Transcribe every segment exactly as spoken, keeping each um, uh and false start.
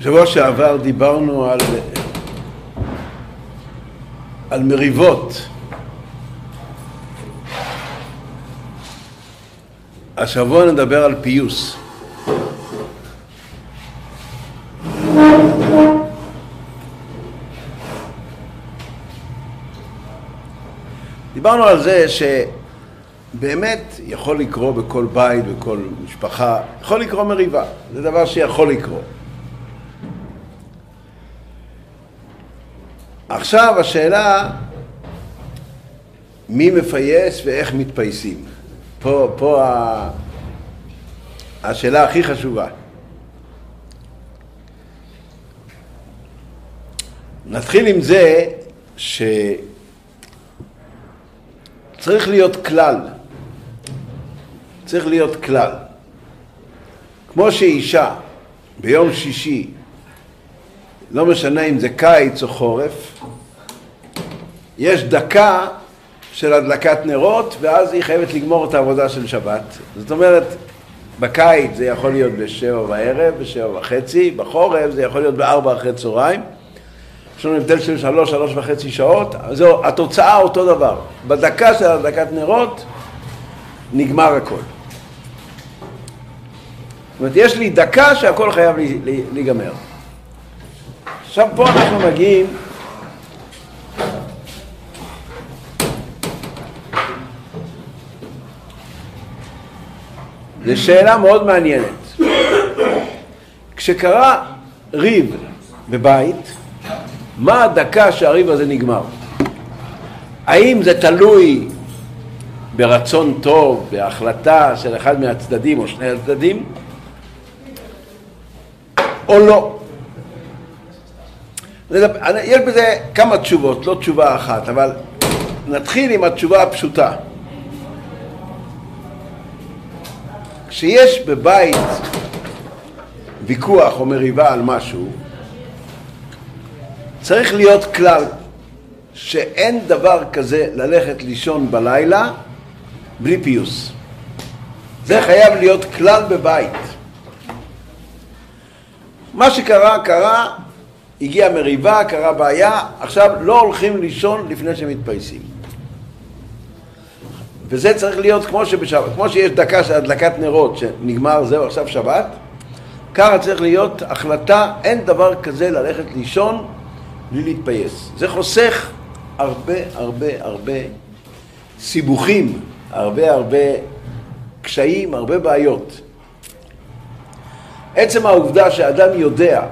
בשבוע שעבר דיברנו על, על מריבות. השבוע נדבר על פיוס. דיברנו על זה שבאמת יכול לקרות בכל בית, בכל משפחה, יכול לקרות מריבה. זה דבר שיכול לקרות. עכשיו השאלה, מי מפייס ואיך מתפייסים? פה, פה ה... השאלה הכי חשובה. נתחיל עם זה שצריך להיות כלל. צריך להיות כלל. כמו שאישה ביום שישי, לא משנה אם זה קיץ או חורף, יש דקה של הדלקת נרות, ואז היא חייבת לגמור את העבודה של שבת. זאת אומרת, בקיץ זה יכול להיות בשבע בערב, בשבע וחצי, בחורף זה יכול להיות בארבע אחרי צהריים. יש לנו הבדל של שלוש, שלוש וחצי שעות, אז זו, התוצאה אותו דבר. בדקה של הדלקת נרות, נגמר הכל. זאת אומרת, יש לי דקה שהכל חייב להיגמר. עכשיו פה אנחנו מגיעים זו שאלה מאוד מעניינת. כשקרה ריב בבית, מה הדקה שהריב הזה נגמר? האם זה תלוי ברצון טוב, בהחלטה של אחד מהצדדים או שני הצדדים, או לא? יש בזה כמה תשובות, לא תשובה אחת, אבל נתחיל עם התשובה הפשוטה. כשיש בבית ויכוח או מריבה על משהו, צריך להיות כלל שאין דבר כזה ללכת לישון בלילה בלי פיוס. זה חייב להיות כלל בבית. מה שקרה, קרה, הגיעה מריבה, קרה בעיה, עכשיו לא הולכים לישון לפני שמתפייסים. וזה צריך להיות כמו שבשבת, כמו שיש דקה של הדלקת נרות שנגמר זהו עכשיו שבת, ככה צריך להיות החלטה, אין דבר כזה ללכת לישון בלי להתפייס. זה חוסך הרבה הרבה הרבה סיבוכים, הרבה הרבה קשיים, הרבה בעיות. עצם העובדה שאדם יודע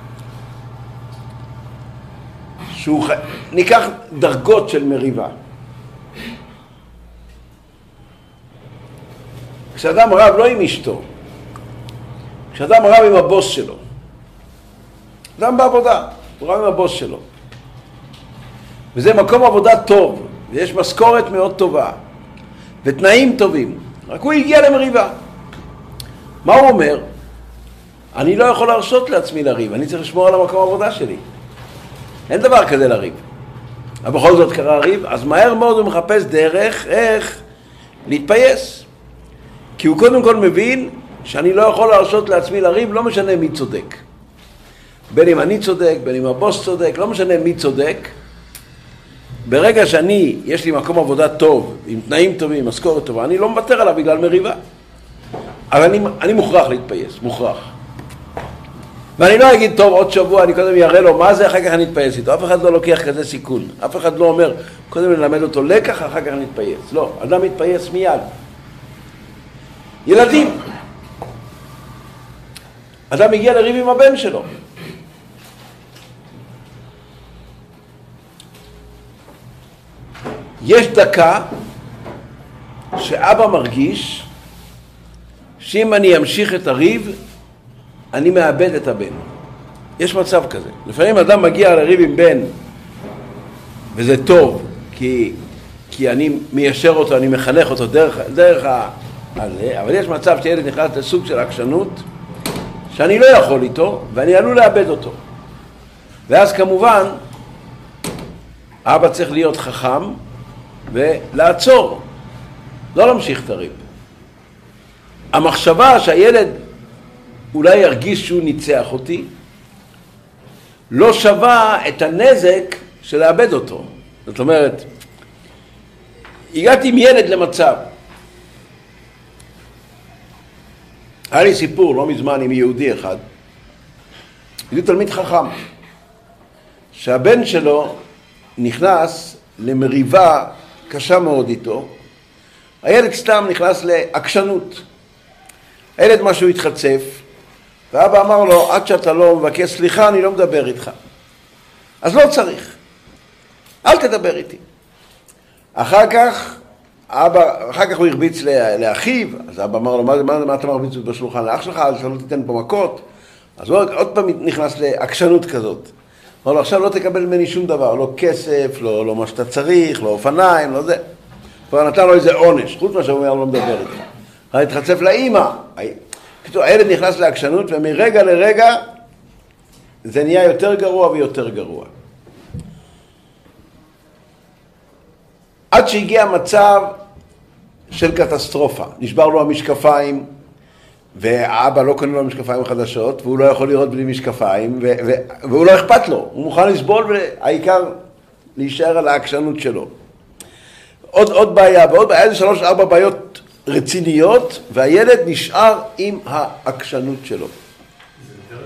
שהוא ח... ניקח דרגות של מריבה. כשאדם רב לא עם אשתו, כשאדם רב עם הבוס שלו, אדם בעבודה, הוא רב עם הבוס שלו, וזה מקום עבודה טוב, ויש משכורת מאוד טובה, ותנאים טובים, רק הוא הגיע למריבה. מה הוא אומר? אני לא יכול להרשות לעצמי לריב, אני צריך לשמור על המקום העבודה שלי. אין דבר כזה לריב. אבל בכל זאת קרה ריב, אז מהר מאוד הוא מחפש דרך איך להתפייס. כי הוא קודם כל מבין שאני לא יכול להרשות לעצמי לריב, לא משנה מי צודק. בין אם אני צודק, בין אם הבוס צודק, לא משנה מי צודק. ברגע שאני, יש לי מקום עבודה טוב, עם תנאים טובים, עם משכורת טובה, אני לא מוותר עליו בגלל מריבה. אבל אני, אני מוכרח להתפייס, מוכרח. ואני לא אגיד, טוב, עוד שבוע אני קודם יראה לו מה זה, אחר כך אני אתפייס איתו. אף אחד לא לוקח כזה סיכון. אף אחד לא אומר, קודם נלמד אותו לקח, אחר כך אני אתפייס. לא, אדם מתפייס מיד. ילדים. אדם מגיע לריב עם הבן שלו. יש דקה שאבא מרגיש שאם אני אמשיך את הריב, אני מאבד את הבן. יש מצב כזה. לפעמים אדם מגיע לריב עם בן, וזה טוב, כי, כי אני מיישר אותו, אני מחנך אותו דרך, דרך ה... הזה, אבל יש מצב שילד נכנס לסוג של עקשנות, שאני לא יכול איתו, ואני עלול לאבד אותו. ואז כמובן, אבא צריך להיות חכם, ולעצור, לא להמשיך את הריב. המחשבה שהילד אולי ירגיש שהוא ניצח אותי, לא שווה את הנזק של לאבד אותו. זאת אומרת, הגעתי עם ילד למצב. היה לי סיפור לא מזמן עם יהודי אחד, יהודי תלמיד חכם, שהבן שלו נכנס למריבה קשה מאוד איתו. הילד סתם נכנס לעקשנות. הילד משהו התחצף, ואבא אמר לו, עד שאתה לא מבקש סליחה, אני לא מדבר איתך. אז לא צריך. אל תדבר איתי. אחר כך, אבא, אחר כך הוא הרביץ לאחיו, אז אבא אמר לו, מה, מה, מה אתה מרביץ בשולחן לאח שלך? אז לא תיתן פה מכות. אז הוא עוד פעם נכנס לעקשנות כזאת. אמר לו, עכשיו לא תקבל ממני שום דבר, לא כסף, לא, לא מה שאתה צריך, לא אופניים, לא זה. כבר נתן לו איזה עונש, חוץ מה שהוא אומר, לא מדבר איתך. הוא התחצף לאמא. כתוב, הילד נכנס לעקשנות, ומרגע לרגע זה נהיה יותר גרוע ויותר גרוע. עד שהגיע מצב של קטסטרופה. נשבר לו המשקפיים, והאבא לא קונה לו משקפיים חדשות, והוא לא יכול לראות בלי משקפיים, ו- ו- והוא לא אכפת לו. הוא מוכן לסבול, והעיקר להישאר על העקשנות שלו. עוד, עוד בעיה, ועוד בעיה, איזה שלוש, ארבע בעיות רציניות, והילד נשאר עם העקשנות שלו. זה דרך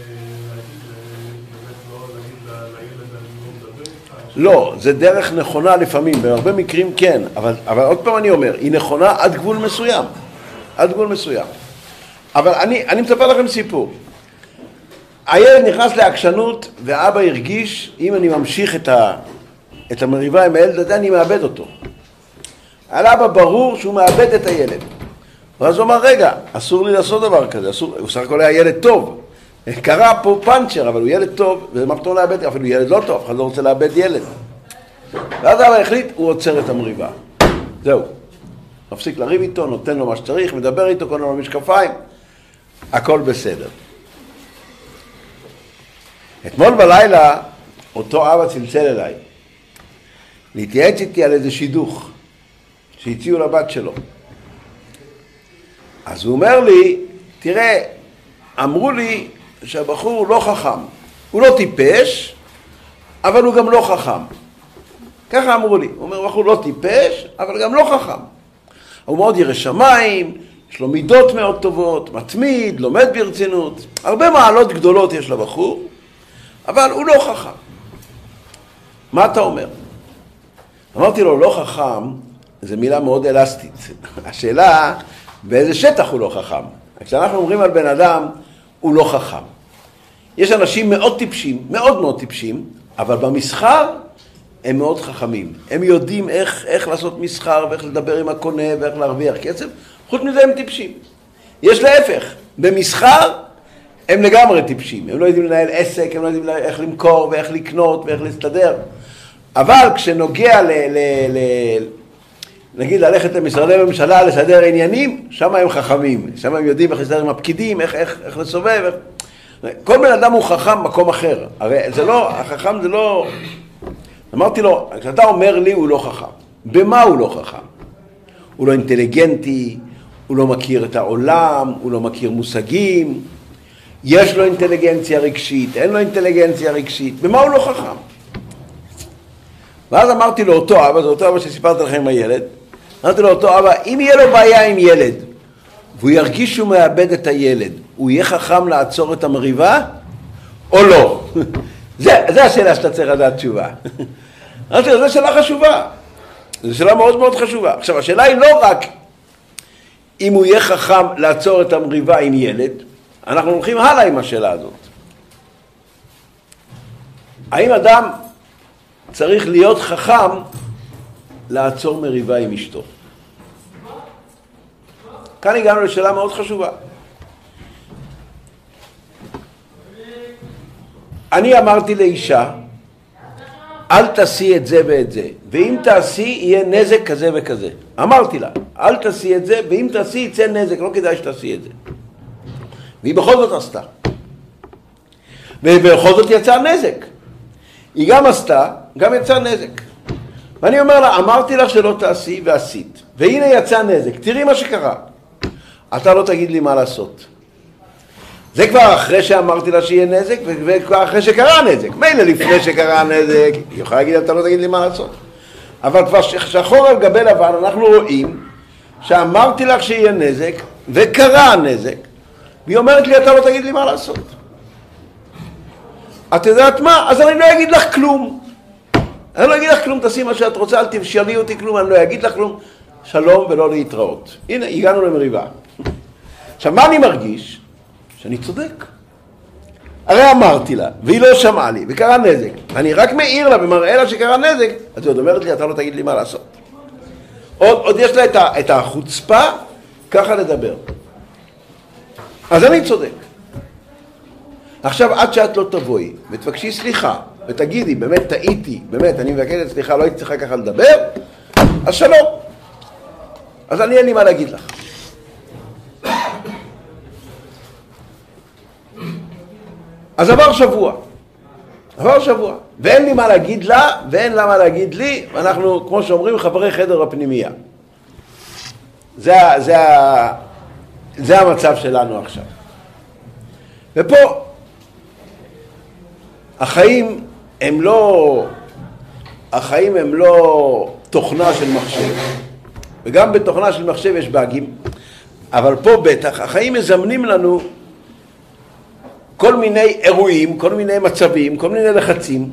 באמת לא להגיד לילד אני לא מדבר? לא, זה דרך נכונה לפעמים, בהרבה מקרים כן, אבל, אבל עוד פעם אני אומר, היא נכונה עד גבול מסוים, עד גבול מסוים. אבל אני, אני מספר לכם סיפור. הילד נכנס לעקשנות, ואבא הרגיש, אם אני ממשיך את, ה, את המריבה עם הילד הזה, אני מאבד אותו. על אבא ברור שהוא מאבד את הילד. ואז הוא אמר, רגע, אסור לי לעשות דבר כזה, אסור, הוא סך הכל היה ילד טוב. קרה פה פאנצ'ר, אבל הוא ילד טוב, ומה פתאום לאבד, אפילו ילד לא טוב, אף אחד לא רוצה לאבד ילד. ואז אבא החליט, הוא עוצר את המריבה. זהו. מפסיק לריב איתו, נותן לו מה שצריך, מדבר איתו, קונה לו משקפיים. הכל בסדר. אתמול בלילה, אותו אבא צלצל אליי. להתייעץ איתי על איזה שידוך שהציעו לבת שלו. אז הוא אומר לי, תראה, אמרו לי שהבחור הוא לא חכם. הוא לא טיפש, אבל הוא גם לא חכם. ככה אמרו לי. הוא אומר, הבחור לא טיפש, אבל גם לא חכם. הוא מאוד ירא שמיים, יש לו מידות מאוד טובות, מתמיד, לומד ברצינות. הרבה מעלות גדולות יש לבחור, אבל הוא לא חכם. מה אתה אומר? אמרתי לו, לא חכם, זו מילה מאוד אלסטית. השאלה, באיזה שטח הוא לא חכם? כשאנחנו אומרים על בן אדם, הוא לא חכם. יש אנשים מאוד טיפשים, מאוד מאוד טיפשים, אבל במסחר הם מאוד חכמים. הם יודעים איך, איך לעשות מסחר, ואיך לדבר עם הקונה, ואיך להרוויח כסף. חוץ מזה הם טיפשים. יש להפך, במסחר הם לגמרי טיפשים. הם לא יודעים לנהל עסק, הם לא יודעים איך למכור, ואיך לקנות, ואיך להסתדר. אבל כשנוגע ל... ל, ל נגיד ללכת למשרדי ממשלה, לסדר עניינים, שם הם חכמים. שם הם יודעים איך לסדר עם הפקידים, איך, איך, איך לסובב. איך... כל בן אדם הוא חכם במקום אחר. הרי זה לא, החכם זה לא... אמרתי לו, כשאתה אומר לי הוא לא חכם. במה הוא לא חכם? הוא לא אינטליגנטי, הוא לא מכיר את העולם, הוא לא מכיר מושגים. יש לו אינטליגנציה רגשית, אין לו אינטליגנציה רגשית. במה הוא לא חכם? ואז אמרתי לו אותו אבא, זה אותו אבא שסיפרתי לכם עם הילד, אמרתי לו אותו אבא, אם יהיה לו בעיה עם ילד, והוא ירגיש שהוא מאבד את הילד, הוא יהיה חכם לעצור את המריבה, או לא? זה, זה השאלה שאתה צריך לדעת תשובה. אמרתי לו, זו שאלה חשובה. זו שאלה מאוד מאוד חשובה. עכשיו, השאלה היא לא רק אם הוא יהיה חכם לעצור את המריבה עם ילד, אנחנו הולכים הלאה עם השאלה הזאת. האם אדם צריך להיות חכם לעצור מריבה עם אשתו? כאן הגענו לשאלה מאוד חשובה. אני אמרתי לאישה, אל תעשי את זה ואת זה, ואם תעשי יהיה נזק כזה וכזה. אמרתי לה, אל תעשי את זה, ואם תעשי יצא נזק, לא כדאי שתעשי את זה. והיא בכל זאת עשתה. ובכל זאת יצא נזק. היא גם עשתה, גם יצא נזק. ואני אומר לה, אמרתי לך שלא תעשי ועשית. והנה יצא נזק, תראי מה שקרה. אתה לא תגיד לי מה לעשות. זה כבר אחרי שאמרתי לה שיהיה נזק, וכבר אחרי שקרה נזק. מילא לפני שקרה נזק, היא יכולה להגיד, אתה לא תגיד לי מה לעשות. אבל כבר שחור על גבי לבן, אנחנו רואים שאמרתי לך שיהיה נזק, וקרה נזק, והיא אומרת לי, אתה לא תגיד לי מה לעשות. את יודעת מה? אז אני לא אגיד לך כלום. אני לא אגיד לך כלום, תעשי מה שאת רוצה, אל תשאלי אותי כלום, אני לא אגיד לך כלום. שלום ולא להתראות. הנה, הגענו למריבה. עכשיו, מה אני מרגיש? שאני צודק. הרי אמרתי לה, והיא לא שמעה לי, וקרה נזק. אני רק מעיר לה ומראה לה שקרה נזק, אז היא עוד אומרת לי, אתה לא תגיד לי מה לעשות. עוד, עוד יש לה את, ה, את החוצפה, ככה לדבר. אז אני צודק. עכשיו, עד שאת לא תבואי, ותבקשי סליחה, ותגידי, באמת טעיתי, באמת, אני מבקשת סליחה, לא הייתי צריכה ככה לדבר, אז שלום. אז אני אין לי מה להגיד לך. אז עבר שבוע, עבר שבוע, ואין לי מה להגיד לה, ואין לה מה להגיד לי, ואנחנו, כמו שאומרים, חברי חדר הפנימייה. זה, זה, זה המצב שלנו עכשיו. ופה, החיים הם לא, החיים הם לא תוכנה של מחשב, וגם בתוכנה של מחשב יש באגים, אבל פה בטח, החיים מזמנים לנו כל מיני אירועים, כל מיני מצבים, כל מיני לחצים,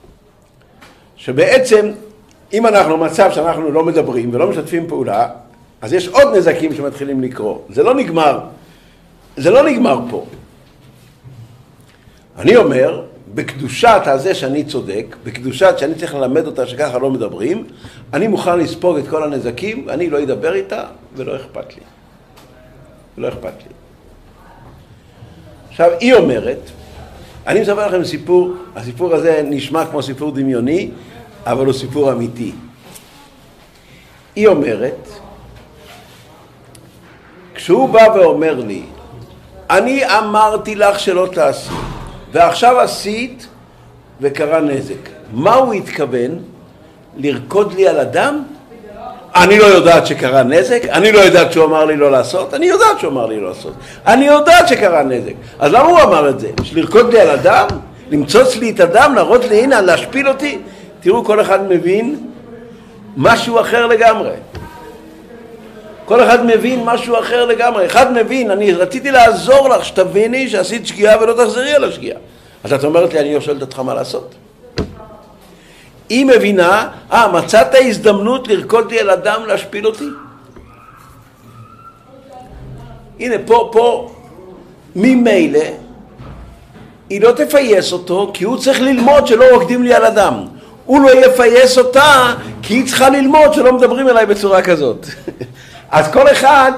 שבעצם, אם אנחנו במצב שאנחנו לא מדברים ולא משתפים פעולה, אז יש עוד נזקים שמתחילים לקרות. זה לא נגמר, זה לא נגמר פה. אני אומר, בקדושת הזה שאני צודק, בקדושת שאני צריך ללמד אותה שככה לא מדברים, אני מוכן לספוג את כל הנזקים, ואני לא אדבר איתה, ולא אכפת לי. ולא אכפת לי. עכשיו, היא אומרת, אני מספר לכם סיפור, הסיפור הזה נשמע כמו סיפור דמיוני, אבל הוא סיפור אמיתי. היא אומרת, כשהוא בא ואומר לי, אני אמרתי לך שלא תעשי, ועכשיו עשית וקרה נזק. מה הוא התכוון? לרקוד לי על הדם? אני לא יודעת שקרה נזק, אני לא יודעת שהוא אמר לי לא לעשות, אני יודעת שהוא אמר לי לא לעשות, אני יודעת שקרה נזק. אז למה הוא אמר את זה? שלרקוד לי על הדם? למצוץ לי את הדם? להראות לי הנה, להשפיל אותי? תראו, כל אחד מבין משהו אחר לגמרי. כל אחד מבין משהו אחר לגמרי. אחד מבין, אני רציתי לעזור לך שתביני שעשית שגיאה ולא תחזרי על השגיאה. אז את אומרת לי, אני לא שואלת אותך מה לעשות. היא מבינה, אה, מצאת הזדמנות לרקוד לי על הדם, להשפיל אותי? הנה, פה, פה, ממילא, היא לא תפייס אותו, כי הוא צריך ללמוד שלא רוקדים לי על הדם. הוא לא יפייס אותה, כי היא צריכה ללמוד שלא מדברים אליי בצורה כזאת. אז כל אחד,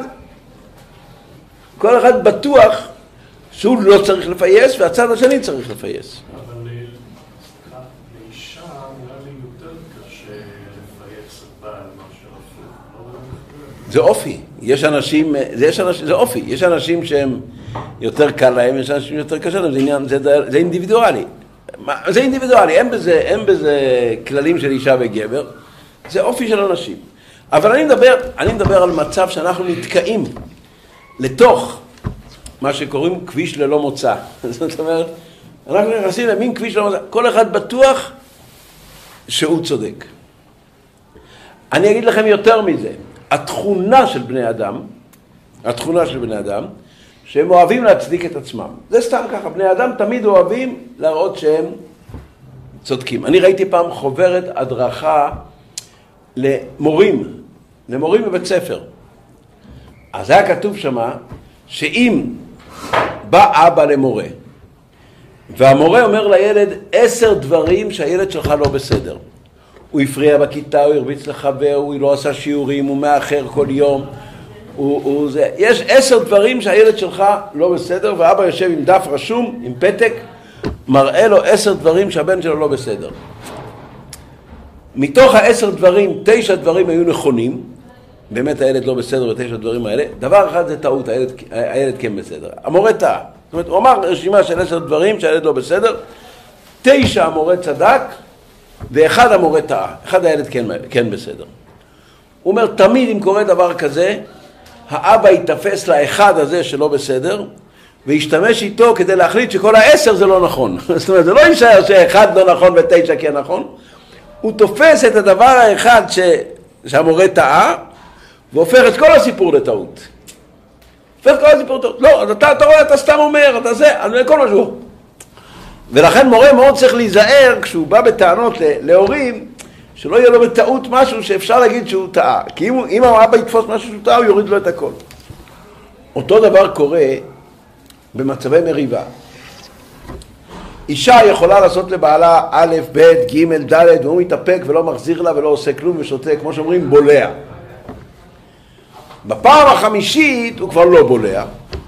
כל אחד בטוח שהוא לא צריך לפייס, והצד השני צריך לפייס. אבל לאישה נראה לי יותר קשה לפייס את בעל מאשר הפוך. זה אופי. יש אנשים, זה, יש אנשים, זה אופי. יש אנשים שהם יותר קל להם, יש אנשים יותר קשה להם, זה עניין, זה, זה אינדיבידואלי. זה אינדיבידואלי, אין בזה, אין בזה כללים של אישה וגבר. זה אופי של אנשים. אבל אני מדבר, אני מדבר על מצב שאנחנו נתקעים לתוך מה שקוראים כביש ללא מוצא. זאת אומרת, אנחנו נכנסים למין כביש ללא מוצא. כל אחד בטוח שהוא צודק. אני אגיד לכם יותר מזה. התכונה של בני אדם, התכונה של בני אדם, שהם אוהבים להצדיק את עצמם. זה סתם ככה. בני אדם תמיד אוהבים להראות שהם צודקים. אני ראיתי פעם חוברת הדרכה למורים, למורים בבית ספר. אז היה כתוב שמה, שאם בא אבא למורה, והמורה אומר לילד עשר דברים שהילד שלך לא בסדר. הוא הפריע בכיתה, הוא הרביץ לחבר, הוא לא עשה שיעורים, הוא מאחר כל יום. הוא, הוא זה. יש עשר דברים שהילד שלך לא בסדר, ואבא יושב עם דף רשום, עם פתק, מראה לו עשר דברים שהבן שלו לא בסדר. מתוך העשר דברים, תשע דברים היו נכונים, באמת הילד לא בסדר בתשע דברים האלה, דבר אחד זה טעות, הילד, הילד כן בסדר. המורה טעה. זאת אומרת, הוא אמר רשימה של עשר דברים שהילד לא בסדר, תשע המורה צדק, ואחד המורה טעה, אחד הילד כן, כן בסדר. הוא אומר, תמיד אם קורה דבר כזה, האבא יתפס לאחד הזה שלא בסדר, וישתמש איתו כדי להחליט שכל העשר זה לא נכון. זאת אומרת, זה לא יישאר שאחד לא נכון ותשע כן נכון. הוא תופס את הדבר האחד ש... שהמורה טעה, והופך את כל הסיפור לטעות. הופך את כל הסיפור לטעות. לא, אז אתה, אתה רואה, אתה סתם אומר, אתה זה, אז כל משהו. ולכן מורה מאוד צריך להיזהר כשהוא בא בטענות להורים, שלא יהיה לו בטעות משהו שאפשר להגיד שהוא טעה. כי אם, אם האבא יתפוס משהו שהוא טעה, הוא יוריד לו את הכל. אותו דבר קורה במצבי מריבה. אישה יכולה לעשות לבעלה א', ב', ג', ד', והוא מתאפק ולא מחזיר לה ולא עושה כלום ושותק, כמו שאומרים, בולע. בפעם החמישית הוא כבר לא בולע.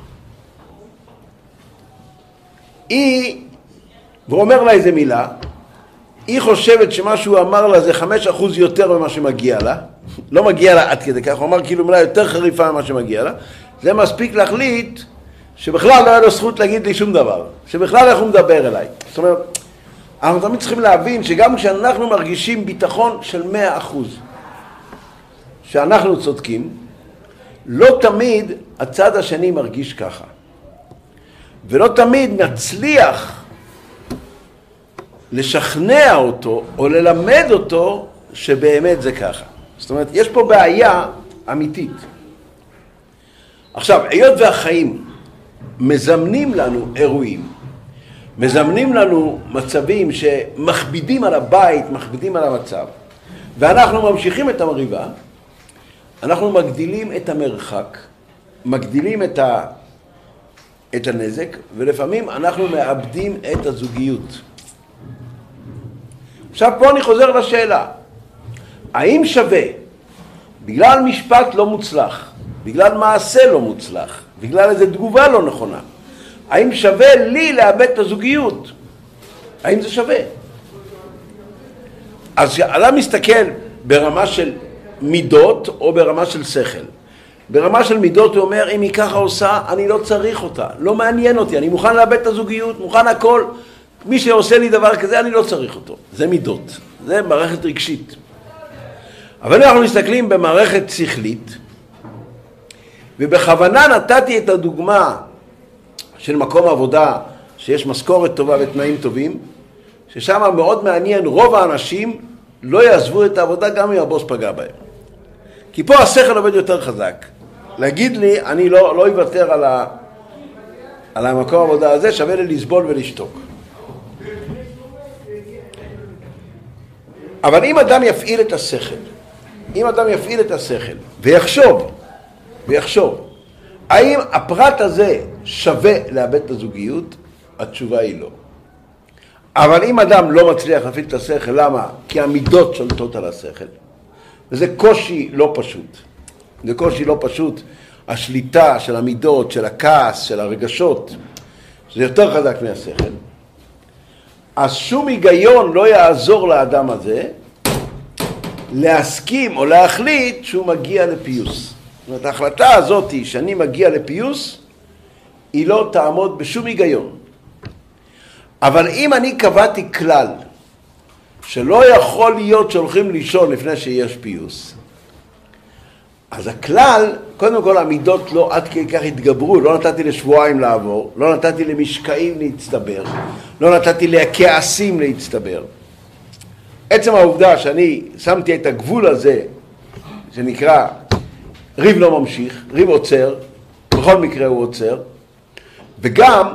היא, והוא אומר לה איזה מילה, היא חושבת שמה שהוא אמר לה זה חמש אחוז יותר ממה שמגיע לה, לא מגיע לה עד כדי כך, הוא אמר כאילו מילה יותר חריפה ממה שמגיע לה, זה מספיק להחליט שבכלל לא היה לו זכות להגיד לי שום דבר, שבכלל איך הוא מדבר אליי. זאת אומרת, אנחנו תמיד צריכים להבין שגם כשאנחנו מרגישים ביטחון של מאה אחוז, שאנחנו צודקים, לא תמיד הצד השני מרגיש ככה. ולא תמיד נצליח לשכנע אותו או ללמד אותו שבאמת זה ככה. זאת אומרת, יש פה בעיה אמיתית. עכשיו, היות והחיים מזמנים לנו אירועים, מזמנים לנו מצבים שמכבידים על הבית, מכבידים על המצב, ואנחנו ממשיכים את המריבה, אנחנו מגדילים את המרחק, מגדילים את, ה... את הנזק, ולפעמים אנחנו מאבדים את הזוגיות. עכשיו פה אני חוזר לשאלה, האם שווה, בגלל משפט לא מוצלח, בגלל מעשה לא מוצלח, בגלל איזו תגובה לא נכונה, האם שווה לי לאבד את הזוגיות? האם זה שווה? אז כשאדם מסתכל ברמה של מידות או ברמה של שכל. ברמה של מידות הוא אומר, אם היא ככה עושה, אני לא צריך אותה, לא מעניין אותי, אני מוכן לאבד את הזוגיות, מוכן הכל, מי שעושה לי דבר כזה, אני לא צריך אותו. זה מידות, זה מערכת רגשית. אבל אנחנו מסתכלים במערכת שכלית, ובכוונה נתתי את הדוגמה של מקום עבודה, שיש משכורת טובה ותנאים טובים, ששם מאוד מעניין, רוב האנשים לא יעזבו את העבודה גם אם הבוס פגע בהם. כי פה השכל עובד יותר חזק. להגיד לי, אני לא, לא אוותר על, ה, על המקום העבודה הזה, שווה לי לסבול ולשתוק. אבל אם אדם יפעיל את השכל, אם אדם יפעיל את השכל ויחשוב, ויחשוב, האם הפרט הזה שווה לאבד את הזוגיות? התשובה היא לא. אבל אם אדם לא מצליח להפעיל את השכל, למה? כי המידות שולטות על השכל. וזה קושי לא פשוט. זה קושי לא פשוט. השליטה של המידות, של הכעס, של הרגשות, זה יותר חזק מהשכל. אז שום היגיון לא יעזור לאדם הזה להסכים או להחליט שהוא מגיע לפיוס. זאת אומרת, ההחלטה הזאת שאני מגיע לפיוס, היא לא תעמוד בשום היגיון. אבל אם אני קבעתי כלל שלא יכול להיות שהולכים לישון לפני שיש פיוס, אז הכלל, קודם כל המידות לא עד כדי כך התגברו, לא נתתי לשבועיים לעבור, לא נתתי למשקעים להצטבר, לא נתתי לכעסים להצטבר. עצם העובדה שאני שמתי את הגבול הזה, שנקרא ריב לא ממשיך, ריב עוצר, בכל מקרה הוא עוצר, וגם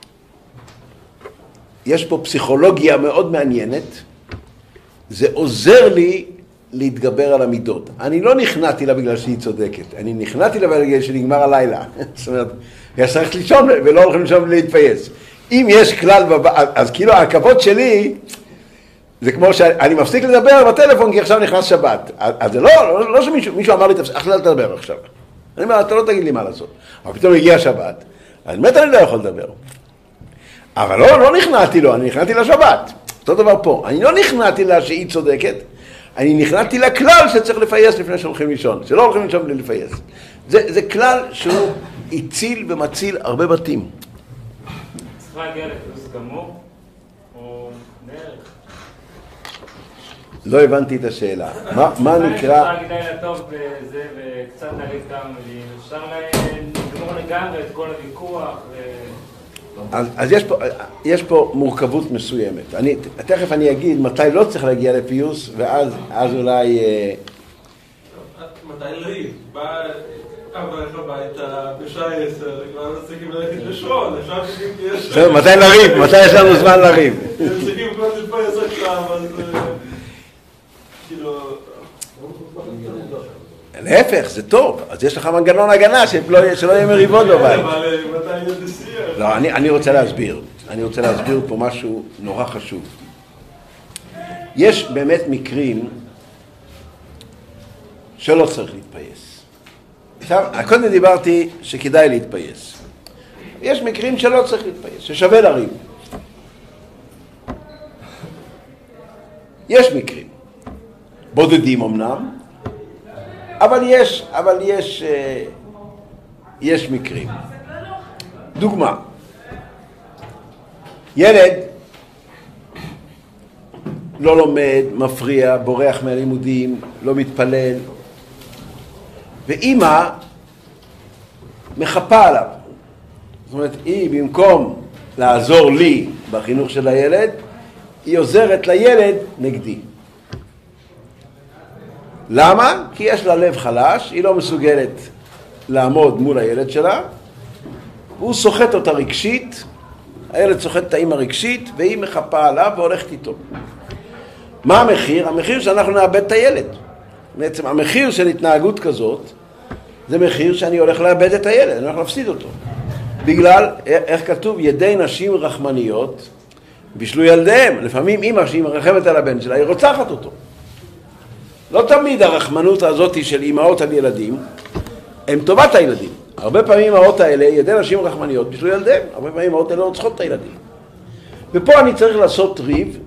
יש פה פסיכולוגיה מאוד מעניינת, זה עוזר לי להתגבר על המידות. אני לא נכנעתי לה בגלל שהיא צודקת, אני נכנעתי לה בגלל שנגמר הלילה. זאת אומרת, יש צריך לישון ולא הולכים לישון להתפייס. אם יש כלל בבית, אז כאילו הכבוד שלי, זה כמו שאני מפסיק לדבר בטלפון כי עכשיו נכנס שבת. אז זה לא, לא, לא שמישהו מישהו אמר לי, עכשיו אל תדבר עכשיו. אני אומר, אתה לא תגיד לי מה לעשות. אבל פתאום הגיע שבת, אז באמת אני לא יכול לדבר. אבל לא, לא נכנעתי לו, אני נכנעתי לשבת. אותו דבר פה, אני לא נכנעתי לה שהיא צודקת, אני נכנעתי לכלל שצריך לפייס לפני שהולכים לישון, שלא הולכים לישון בלי לפייס. זה, זה כלל שהוא הציל ומציל הרבה בתים. צריך להגיע לפיוס גמור או דרך? לא הבנתי את השאלה. מה, מה נקרא? אפשר להגיד לילה טוב בזה וקצת להגיד כמה מילים, אפשר לגמור לפתור לגמרי את כל הוויכוח. אז, אז יש, פה, יש פה מורכבות מסוימת. אני, תכף אני אגיד מתי לא צריך להגיע לפיוס, ואז אז אולי... מתי לריב? בא אברך הביתה בשעה עשר, כבר לא צריכים ללכת לשרון, אפשר צריכים יש... מתי לריב? מתי יש לנו זמן לריב? צריכים כבר להתפייס עכשיו, אז... כאילו... להפך, זה טוב. אז יש לך מנגנון הגנה שלא יהיה מריבות בבית. אבל מתי יהיה דסייה? לא, אני, אני רוצה להסביר. אני רוצה להסביר פה משהו נורא חשוב. יש באמת מקרים שלא צריך להתפייס. עכשיו, קודם דיברתי שכדאי להתפייס. יש מקרים שלא צריך להתפייס, ששווה לריב. יש מקרים. בודדים אמנם, אבל יש, אבל יש, יש מקרים. דוגמה. ילד לא לומד, מפריע, בורח מהלימודים, לא מתפלל, ואמא מחפה עליו. זאת אומרת, היא במקום לעזור לי בחינוך של הילד, היא עוזרת לילד נגדי. למה? כי יש לה לב חלש, היא לא מסוגלת לעמוד מול הילד שלה, והוא סוחט אותה רגשית, הילד סוחט את האמא רגשית, והיא מחפה עליו והולכת איתו. מה המחיר? המחיר שאנחנו נאבד את הילד. בעצם המחיר של התנהגות כזאת, זה מחיר שאני הולך לאבד את הילד, אני הולך להפסיד אותו. בגלל, איך כתוב, ידי נשים רחמניות, בשלו ילדיהם. לפעמים אמא שהיא מרחמת על הבן שלה, היא רוצחת אותו. לא תמיד הרחמנות הזאת של אמהות על ילדים, הם טובת הילדים. הרבה פעמים אמהות האלה, ידי נשים רחמניות, בשלו ילדיהם. הרבה פעמים אמהות האלה לא צריכות את הילדים. ופה אני צריך לעשות ריב,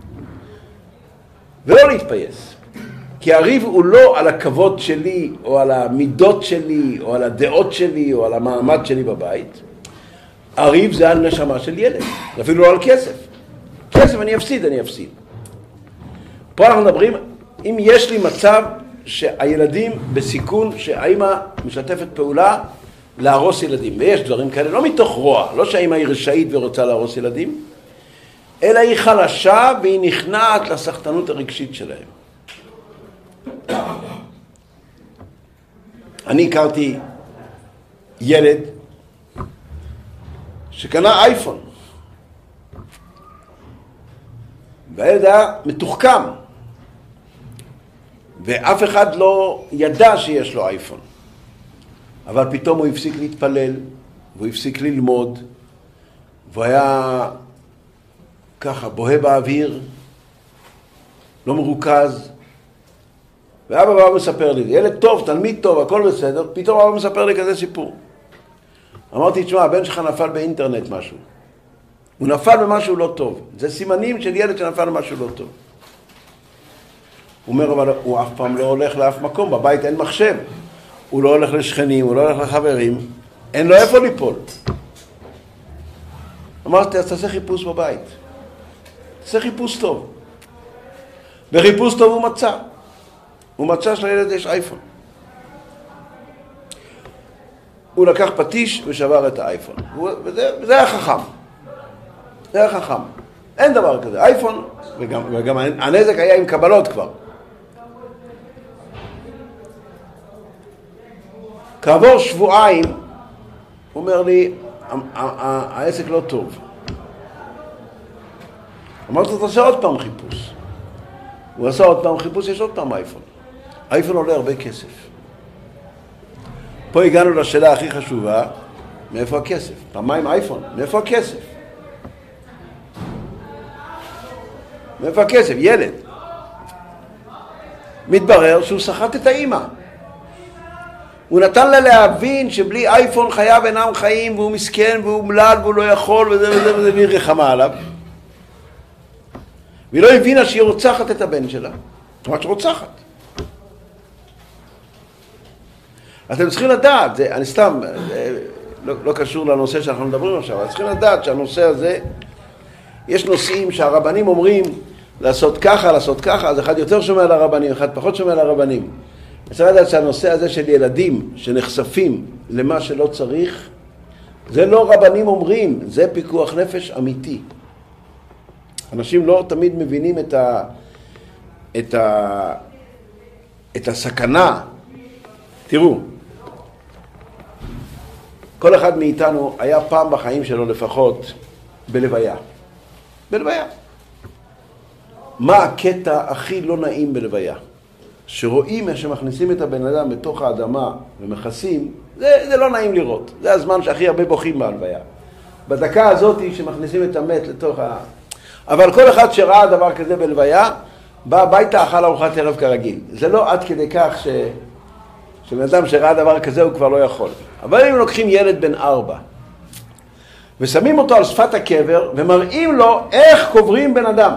ולא להתפייס. כי הריב הוא לא על הכבוד שלי, או על המידות שלי, או על הדעות שלי, או על המעמד שלי בבית. הריב זה על נשמה של ילד, אפילו לא על כסף. כסף אני אפסיד, אני אפסיד. פה אנחנו מדברים, אם יש לי מצב שהילדים בסיכון, שהאמא משתפת פעולה להרוס ילדים, ויש דברים כאלה, לא מתוך רוע, לא שהאמא היא רשאית ורוצה להרוס ילדים, אלא היא חלשה והיא נכנעת לסחטנות הרגשית שלהם. אני הכרתי ילד שקנה אייפון, והילד היה מתוחכם, ואף אחד לא ידע שיש לו אייפון. אבל פתאום הוא הפסיק להתפלל, והוא הפסיק ללמוד, והוא היה ככה בוהה באוויר, לא מרוכז. ואבא בא מספר לי, ילד טוב, תלמיד טוב, הכל בסדר, פתאום אבא מספר לי כזה סיפור. אמרתי, תשמע, הבן שלך נפל באינטרנט משהו. הוא נפל במשהו לא טוב. זה סימנים של ילד שנפל במשהו לא טוב. הוא אומר, אבל הוא אף פעם לא הולך לאף מקום, בבית אין מחשב. הוא לא הולך לשכנים, הוא לא הולך לחברים, אין לו איפה ליפול. אמרתי, אז תעשה חיפוש בבית. תעשה חיפוש טוב. וחיפוש טוב הוא מצא. הוא מצא שלילד יש אייפון. הוא לקח פטיש ושבר את האייפון. וזה, וזה היה חכם. זה היה חכם. אין דבר כזה. אייפון, וגם, וגם הנזק היה עם קבלות כבר. כעבור שבועיים, הוא אומר לי, העסק לא טוב. אמרתי, תעשה עוד פעם חיפוש. הוא עשה עוד פעם חיפוש, יש עוד פעם אייפון. אייפון עולה הרבה כסף. פה הגענו לשאלה הכי חשובה, מאיפה הכסף? פעמיים אייפון, מאיפה הכסף? מאיפה הכסף? ילד. מתברר שהוא שחט את האמא. הוא נתן לה להבין שבלי אייפון חייו אינם חיים, והוא מסכן והוא מלל והוא לא יכול וזה וזה וזה, והיא רחמה עליו. והיא לא הבינה שהיא רוצחת את הבן שלה. ממש רוצחת. אתם צריכים לדעת, זה, אני סתם, זה לא, לא קשור לנושא שאנחנו מדברים עכשיו, אבל צריכים לדעת שהנושא הזה, יש נושאים שהרבנים אומרים לעשות ככה, לעשות ככה, אז אחד יותר שומע לרבנים, אחד פחות שומע לרבנים. צריך לדעת שהנושא הזה של ילדים שנחשפים למה שלא צריך, זה לא רבנים אומרים, זה פיקוח נפש אמיתי. אנשים לא תמיד מבינים את ה... את ה... את הסכנה. תראו, כל אחד מאיתנו היה פעם בחיים שלו לפחות בלוויה. בלוויה. מה הקטע הכי לא נעים בלוויה? שרואים איך שמכניסים את הבן אדם בתוך האדמה ומכסים, זה, זה לא נעים לראות. זה הזמן שהכי הרבה בוכים בהלוויה. בדקה הזאת שמכניסים את המת לתוך ה... אבל כל אחד שראה דבר כזה בלוויה, בא הביתה, אכל ארוחת ערב כרגיל. זה לא עד כדי כך ש... שבן אדם שראה דבר כזה הוא כבר לא יכול. אבל אם לוקחים ילד בן ארבע, ושמים אותו על שפת הקבר, ומראים לו איך קוברים בן אדם.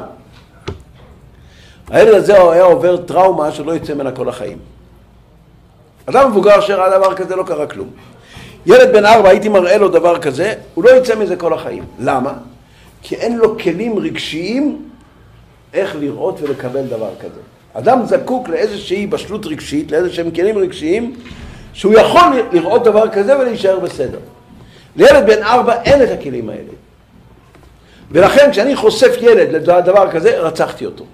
הילד הזה היה עובר טראומה שלא יצא ממנה כל החיים. אדם מבוגר שראה דבר כזה לא קרה כלום. ילד בן ארבע, הייתי מראה לו דבר כזה, הוא לא יצא מזה כל החיים. למה? כי אין לו כלים רגשיים איך לראות ולקבל דבר כזה. אדם זקוק לאיזושהי בשלות רגשית, לאיזשהם כלים רגשיים, שהוא יכול לראות דבר כזה ולהישאר בסדר. לילד בן ארבע אין את הכלים האלה. ולכן כשאני חושף ילד לדבר כזה, רצחתי אותו.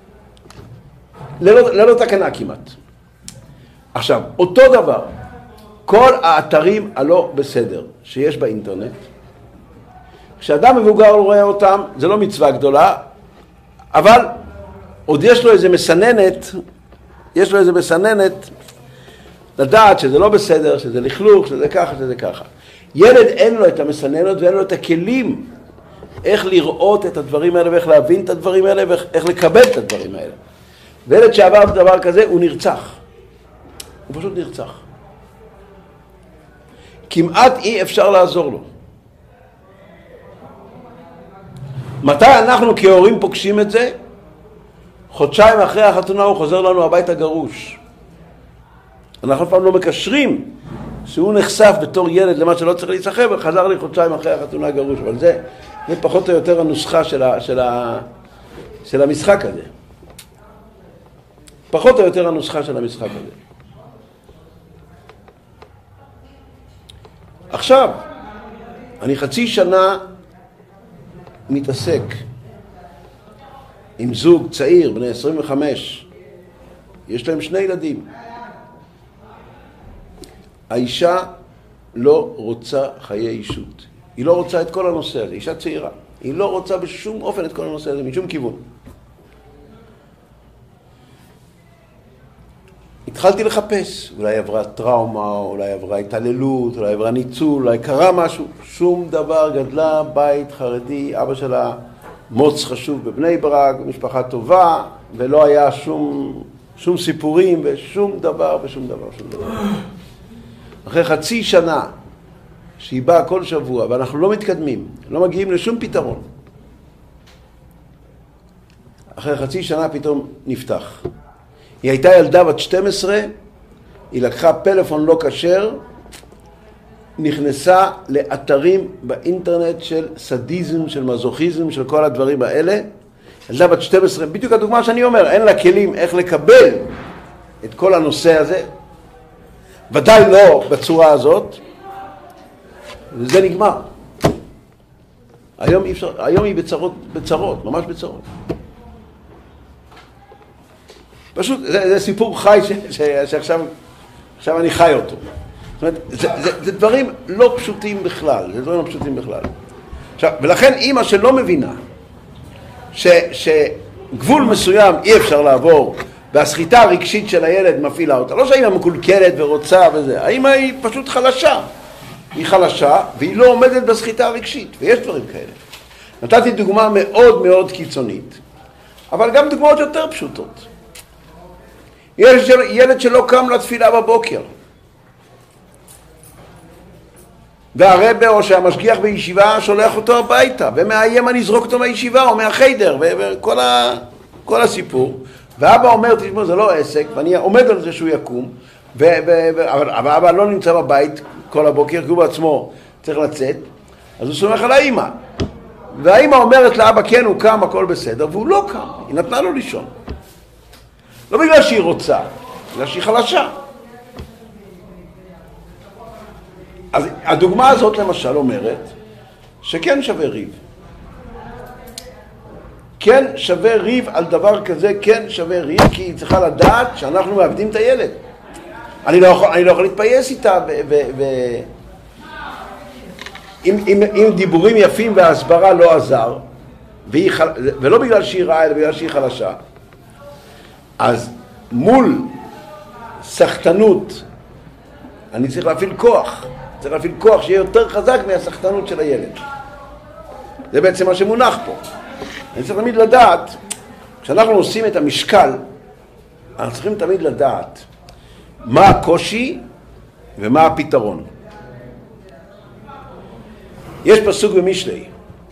ללא, ללא תקנה כמעט. עכשיו, אותו דבר, כל האתרים הלא בסדר שיש באינטרנט, כשאדם מבוגר רואה אותם, זה לא מצווה גדולה, אבל עוד יש לו איזה מסננת, יש לו איזה מסננת לדעת שזה לא בסדר, שזה לכלוך, שזה ככה, שזה ככה. ילד אין לו את המסננות ואין לו את הכלים איך לראות את הדברים האלה ואיך להבין את הדברים האלה ואיך לקבל את הדברים האלה. וילד שעבר דבר כזה הוא נרצח. הוא פשוט נרצח. כמעט אי אפשר לעזור לו. מתי אנחנו כהורים פוגשים את זה? חודשיים אחרי החתונה הוא חוזר לנו הביתה גרוש. אנחנו אף פעם לא מקשרים שהוא נחשף בתור ילד למה שלא צריך להיסחב, וחזר לי חודשיים אחרי החתונה גרוש. אבל זה, זה פחות או יותר הנוסחה של, ה, של, ה, של המשחק הזה. פחות או יותר הנוסחה של המשחק הזה. עכשיו, אני חצי שנה מתעסק עם זוג צעיר, בני עשרים וחמש, יש להם שני ילדים. האישה לא רוצה חיי אישות. היא לא רוצה את כל הנושא הזה, אישה צעירה. היא לא רוצה בשום אופן את כל הנושא הזה, משום כיוון. התחלתי לחפש, אולי עברה טראומה, אולי עברה התעללות, אולי עברה ניצול, אולי קרה משהו. שום דבר, גדלה בית חרדי, אבא שלה מוץ חשוב בבני ברק, משפחה טובה, ולא היה שום, שום סיפורים ושום דבר ושום דבר, שום דבר. אחרי חצי שנה שהיא באה כל שבוע ואנחנו לא מתקדמים, לא מגיעים לשום פתרון. אחרי חצי שנה פתאום נפתח. היא הייתה ילדה בת שתים עשרה, היא לקחה פלאפון לא כשר, נכנסה לאתרים באינטרנט של סדיזם, של מזוכיזם, של כל הדברים האלה. ילדה בת שתים עשרה, בדיוק הדוגמה שאני אומר, אין לה כלים איך לקבל את כל הנושא הזה. ודאי לא בצורה הזאת, וזה נגמר. היום, אפשר, היום היא בצרות, בצרות, ממש בצרות. פשוט, זה, זה סיפור חי ש, ש, שעכשיו עכשיו אני חי אותו. זאת אומרת, זה, זה, זה דברים לא פשוטים בכלל, זה דברים לא פשוטים בכלל. עכשיו, ולכן אימא שלא מבינה ש, שגבול מסוים אי אפשר לעבור, והסחיטה הרגשית של הילד מפעילה אותה. לא שהאימא מקולקלת ורוצה וזה, האימא היא פשוט חלשה. היא חלשה והיא לא עומדת בסחיטה הרגשית, ויש דברים כאלה. נתתי דוגמה מאוד מאוד קיצונית, אבל גם דוגמאות יותר פשוטות. יש ילד שלא קם לתפילה בבוקר, והרבא או שהמשגיח בישיבה שולח אותו הביתה, ומאיים אני אזרוק אותו מהישיבה או מהחיידר, וכל ה... כל הסיפור. ואבא אומר, תשמעו, זה לא עסק, ואני עומד על זה שהוא יקום, ו... ו... ו... אבל אבא לא נמצא בבית כל הבוקר, כי הוא בעצמו צריך לצאת, אז הוא סומך על האמא. והאמא אומרת לאבא, כן, הוא קם, הכל בסדר, והוא לא קם, היא נתנה לו לישון. לא בגלל שהיא רוצה, בגלל שהיא חלשה. אז הדוגמה הזאת למשל אומרת שכן שווה ריב. כן שווה ריב על דבר כזה, כן שווה ריב, כי היא צריכה לדעת שאנחנו מאבדים את הילד. אני לא יכול, אני לא יכול להתפייס איתה ו... ו, ו אם, אם, אם דיבורים יפים וההסברה לא עזר, והיא, ולא בגלל שהיא רעה, אלא בגלל שהיא חלשה, אז מול סחטנות אני צריך להפעיל כוח. צריך להפעיל כוח שיהיה יותר חזק מהסחטנות של הילד. זה בעצם מה שמונח פה. אני צריך תמיד לדעת, כשאנחנו עושים את המשקל, אנחנו צריכים תמיד לדעת מה הקושי ומה הפתרון. יש פסוק במשלי,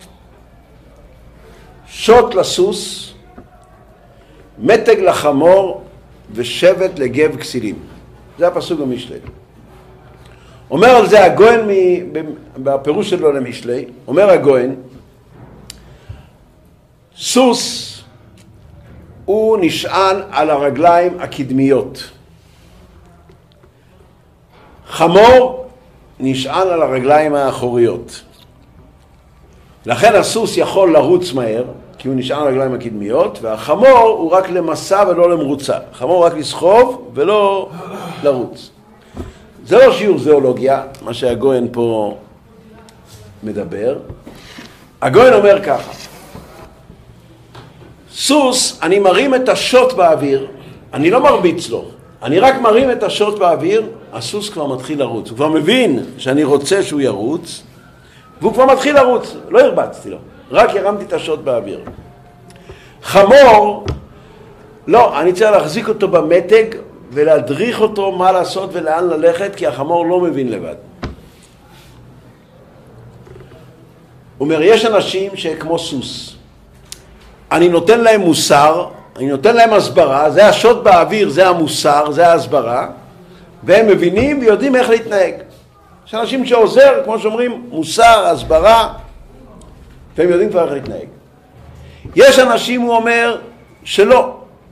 שוט לסוס, מתג לחמור ושבט לגב כסילים. זה הפסוק במשלי. אומר על זה הגויין בפירוש שלו למשלי, אומר הגויין, סוס הוא נשען על הרגליים הקדמיות. חמור נשען על הרגליים האחוריות. לכן הסוס יכול לרוץ מהר, כי הוא נשען על הרגליים הקדמיות, והחמור הוא רק למסע ולא למרוצה. חמור רק לסחוב ולא לרוץ. זה לא שיעור זואולוגיה, מה שהגויין פה מדבר. הגויין אומר ככה, סוס, אני מרים את השוט באוויר, אני לא מרביץ לו, אני רק מרים את השוט באוויר, הסוס כבר מתחיל לרוץ. הוא כבר מבין שאני רוצה שהוא ירוץ, והוא כבר מתחיל לרוץ, לא הרבצתי לו, רק הרמתי את השוט באוויר. חמור, לא, אני צריך להחזיק אותו במתג ולהדריך אותו מה לעשות ולאן ללכת, כי החמור לא מבין לבד. הוא אומר, יש אנשים שכמו סוס, אני נותן להם מוסר, אני נותן להם הסברה, זה השוט באוויר, זה המוסר, זה ההסברה, והם מבינים ויודעים איך להתנהג. יש אנשים שעוזר, כמו שאומרים, מוסר, הסברה, והם יודעים כבר איך להתנהג. יש אנשים, הוא אומר, שלא,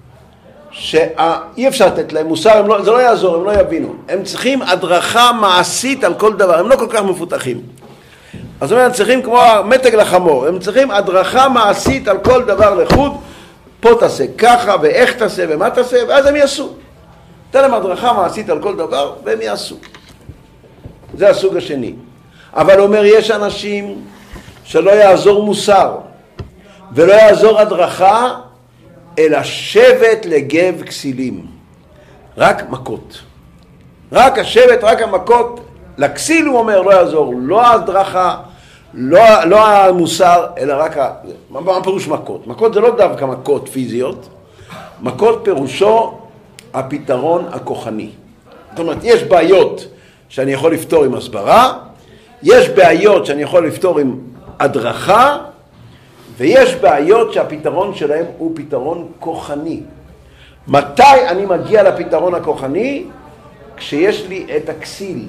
שאי אפשר לתת להם מוסר, לא, זה לא יעזור, הם לא יבינו. הם צריכים הדרכה מעשית על כל דבר, הם לא כל כך מפותחים. אז זאת אומרת, הם צריכים כמו מתג לחמור, הם צריכים הדרכה מעשית על כל דבר לחוד, פה תעשה ככה ואיך תעשה ומה תעשה, ואז הם יעשו. תן להם הדרכה מעשית על כל דבר והם יעשו. זה הסוג השני. אבל אומר, יש אנשים שלא יעזור מוסר ולא יעזור הדרכה, אלא שבט לגב כסילים. רק מכות. רק השבט, רק המכות. לכסיל הוא אומר, לא יעזור, לא ההדרכה, לא, לא המוסר, אלא רק ה... מה פירוש מכות? מכות זה לא דווקא מכות פיזיות, מכות פירושו הפתרון הכוחני. זאת אומרת, יש בעיות שאני יכול לפתור עם הסברה, יש בעיות שאני יכול לפתור עם הדרכה, ויש בעיות שהפתרון שלהם הוא פתרון כוחני. מתי אני מגיע לפתרון הכוחני? כשיש לי את הכסיל.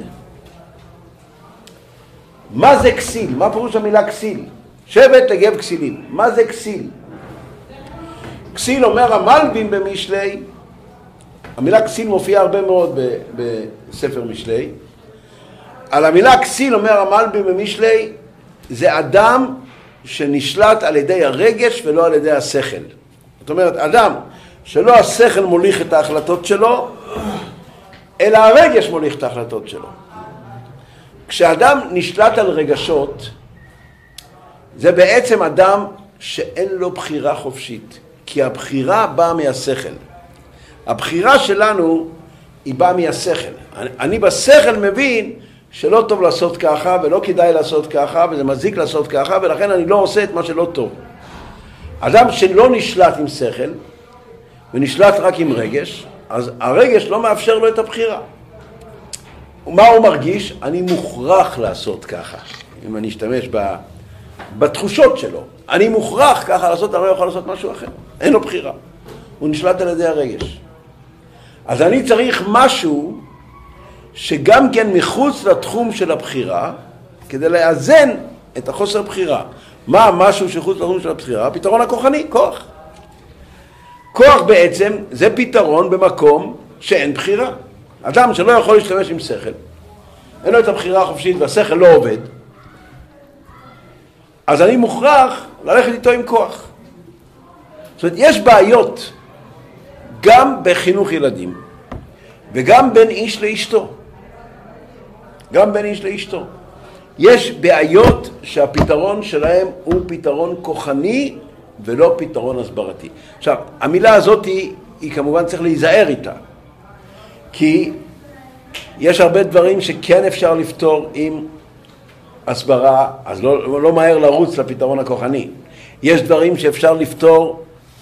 מה זה כסיל? מה פירוש המילה כסיל? שבט לגב כסילים. מה זה כסיל? כסיל אומר המלבים במשלי, המילה כסיל מופיעה הרבה מאוד בספר משלי. על המילה כסיל אומר המלבים במשלי, זה אדם שנשלט על ידי הרגש ולא על ידי השכל. זאת אומרת, אדם שלא השכל מוליך את ההחלטות שלו, אלא הרגש מוליך את ההחלטות שלו. כשאדם נשלט על רגשות, זה בעצם אדם שאין לו בחירה חופשית, כי הבחירה באה מהשכל. הבחירה שלנו היא באה מהשכל. אני, אני בשכל מבין שלא טוב לעשות ככה, ולא כדאי לעשות ככה, וזה מזיק לעשות ככה, ולכן אני לא עושה את מה שלא טוב. אדם שלא נשלט עם שכל, ונשלט רק עם רגש, אז הרגש לא מאפשר לו את הבחירה. ומה הוא מרגיש? אני מוכרח לעשות ככה. אם אני אשתמש בתחושות שלו. אני מוכרח ככה לעשות, אני לא יכול לעשות משהו אחר. אין לו בחירה. הוא נשלט על ידי הרגש. אז אני צריך משהו שגם כן מחוץ לתחום של הבחירה, כדי לאזן את החוסר בחירה. מה משהו שחוץ לתחום של הבחירה? הפתרון הכוחני, כוח. כוח בעצם זה פתרון במקום שאין בחירה. אדם שלא יכול להשתמש עם שכל, אין לו את הבחירה החופשית והשכל לא עובד, אז אני מוכרח ללכת איתו עם כוח. זאת אומרת, יש בעיות גם בחינוך ילדים, וגם בין איש לאשתו. גם בין איש לאשתו. יש בעיות שהפתרון שלהם הוא פתרון כוחני ולא פתרון הסברתי. עכשיו, המילה הזאת היא, היא כמובן צריך להיזהר איתה, כי יש הרבה דברים שכן אפשר לפתור עם הסברה, אז לא, לא מהר לרוץ לפתרון הכוחני. יש דברים שאפשר לפתור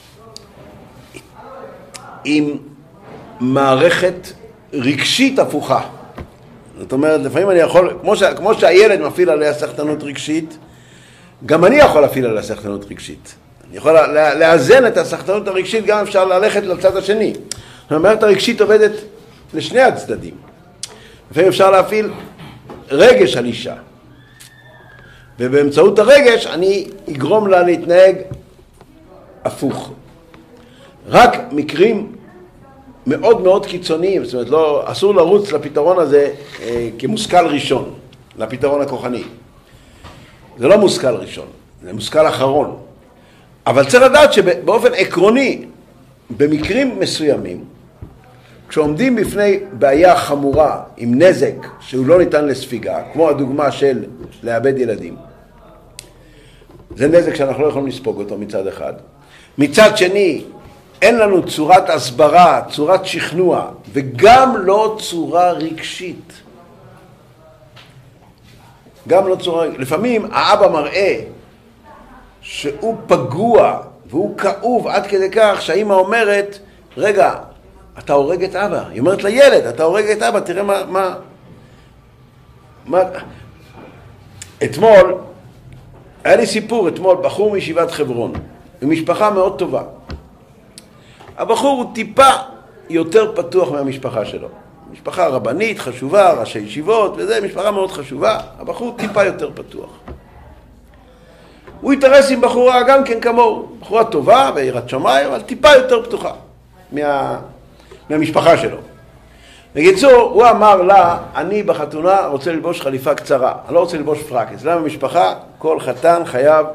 עם מערכת רגשית הפוכה. זאת אומרת, לפעמים אני יכול, כמו, ש, כמו שהילד מפעיל עליה סחטנות רגשית, גם אני יכול להפעיל עליה סחטנות רגשית. אני יכול לה, לאזן את הסחטנות הרגשית, גם אפשר ללכת לצד השני. המערכת הרגשית עובדת לשני הצדדים. לפעמים אפשר להפעיל רגש על אישה. ובאמצעות הרגש אני אגרום לה להתנהג הפוך. רק מקרים מאוד מאוד קיצוניים, זאת אומרת, לא, אסור לרוץ לפתרון הזה אה, כמושכל ראשון, לפתרון הכוחני. זה לא מושכל ראשון, זה מושכל אחרון. אבל צריך לדעת שבאופן עקרוני, במקרים מסוימים, כשעומדים בפני בעיה חמורה עם נזק שהוא לא ניתן לספיגה, כמו הדוגמה של לאבד ילדים, זה נזק שאנחנו לא יכולים לספוג אותו מצד אחד. מצד שני, אין לנו צורת הסברה, צורת שכנוע, וגם לא צורה רגשית. גם לא צורה... לפעמים האבא מראה שהוא פגוע והוא כאוב עד כדי כך שהאמא אומרת, רגע, אתה הורג את אבא. היא אומרת לילד, אתה הורג את אבא, תראה מה... מה... מה... אתמול, היה לי סיפור, אתמול, בחור מישיבת חברון, במשפחה מאוד טובה. הבחור הוא טיפה יותר פתוח מהמשפחה שלו. משפחה רבנית, חשובה, ראשי ישיבות, וזה משפחה מאוד חשובה. הבחור טיפה יותר פתוח. הוא התארס עם בחורה גם כן כמוהו. בחורה טובה ויראת שמיים, אבל טיפה יותר פתוחה מה... מהמשפחה שלו. בקיצור, הוא אמר לה, אני בחתונה רוצה ללבוש חליפה קצרה. אני לא רוצה ללבוש פרק. אצלם במשפחה, כל חתן חייב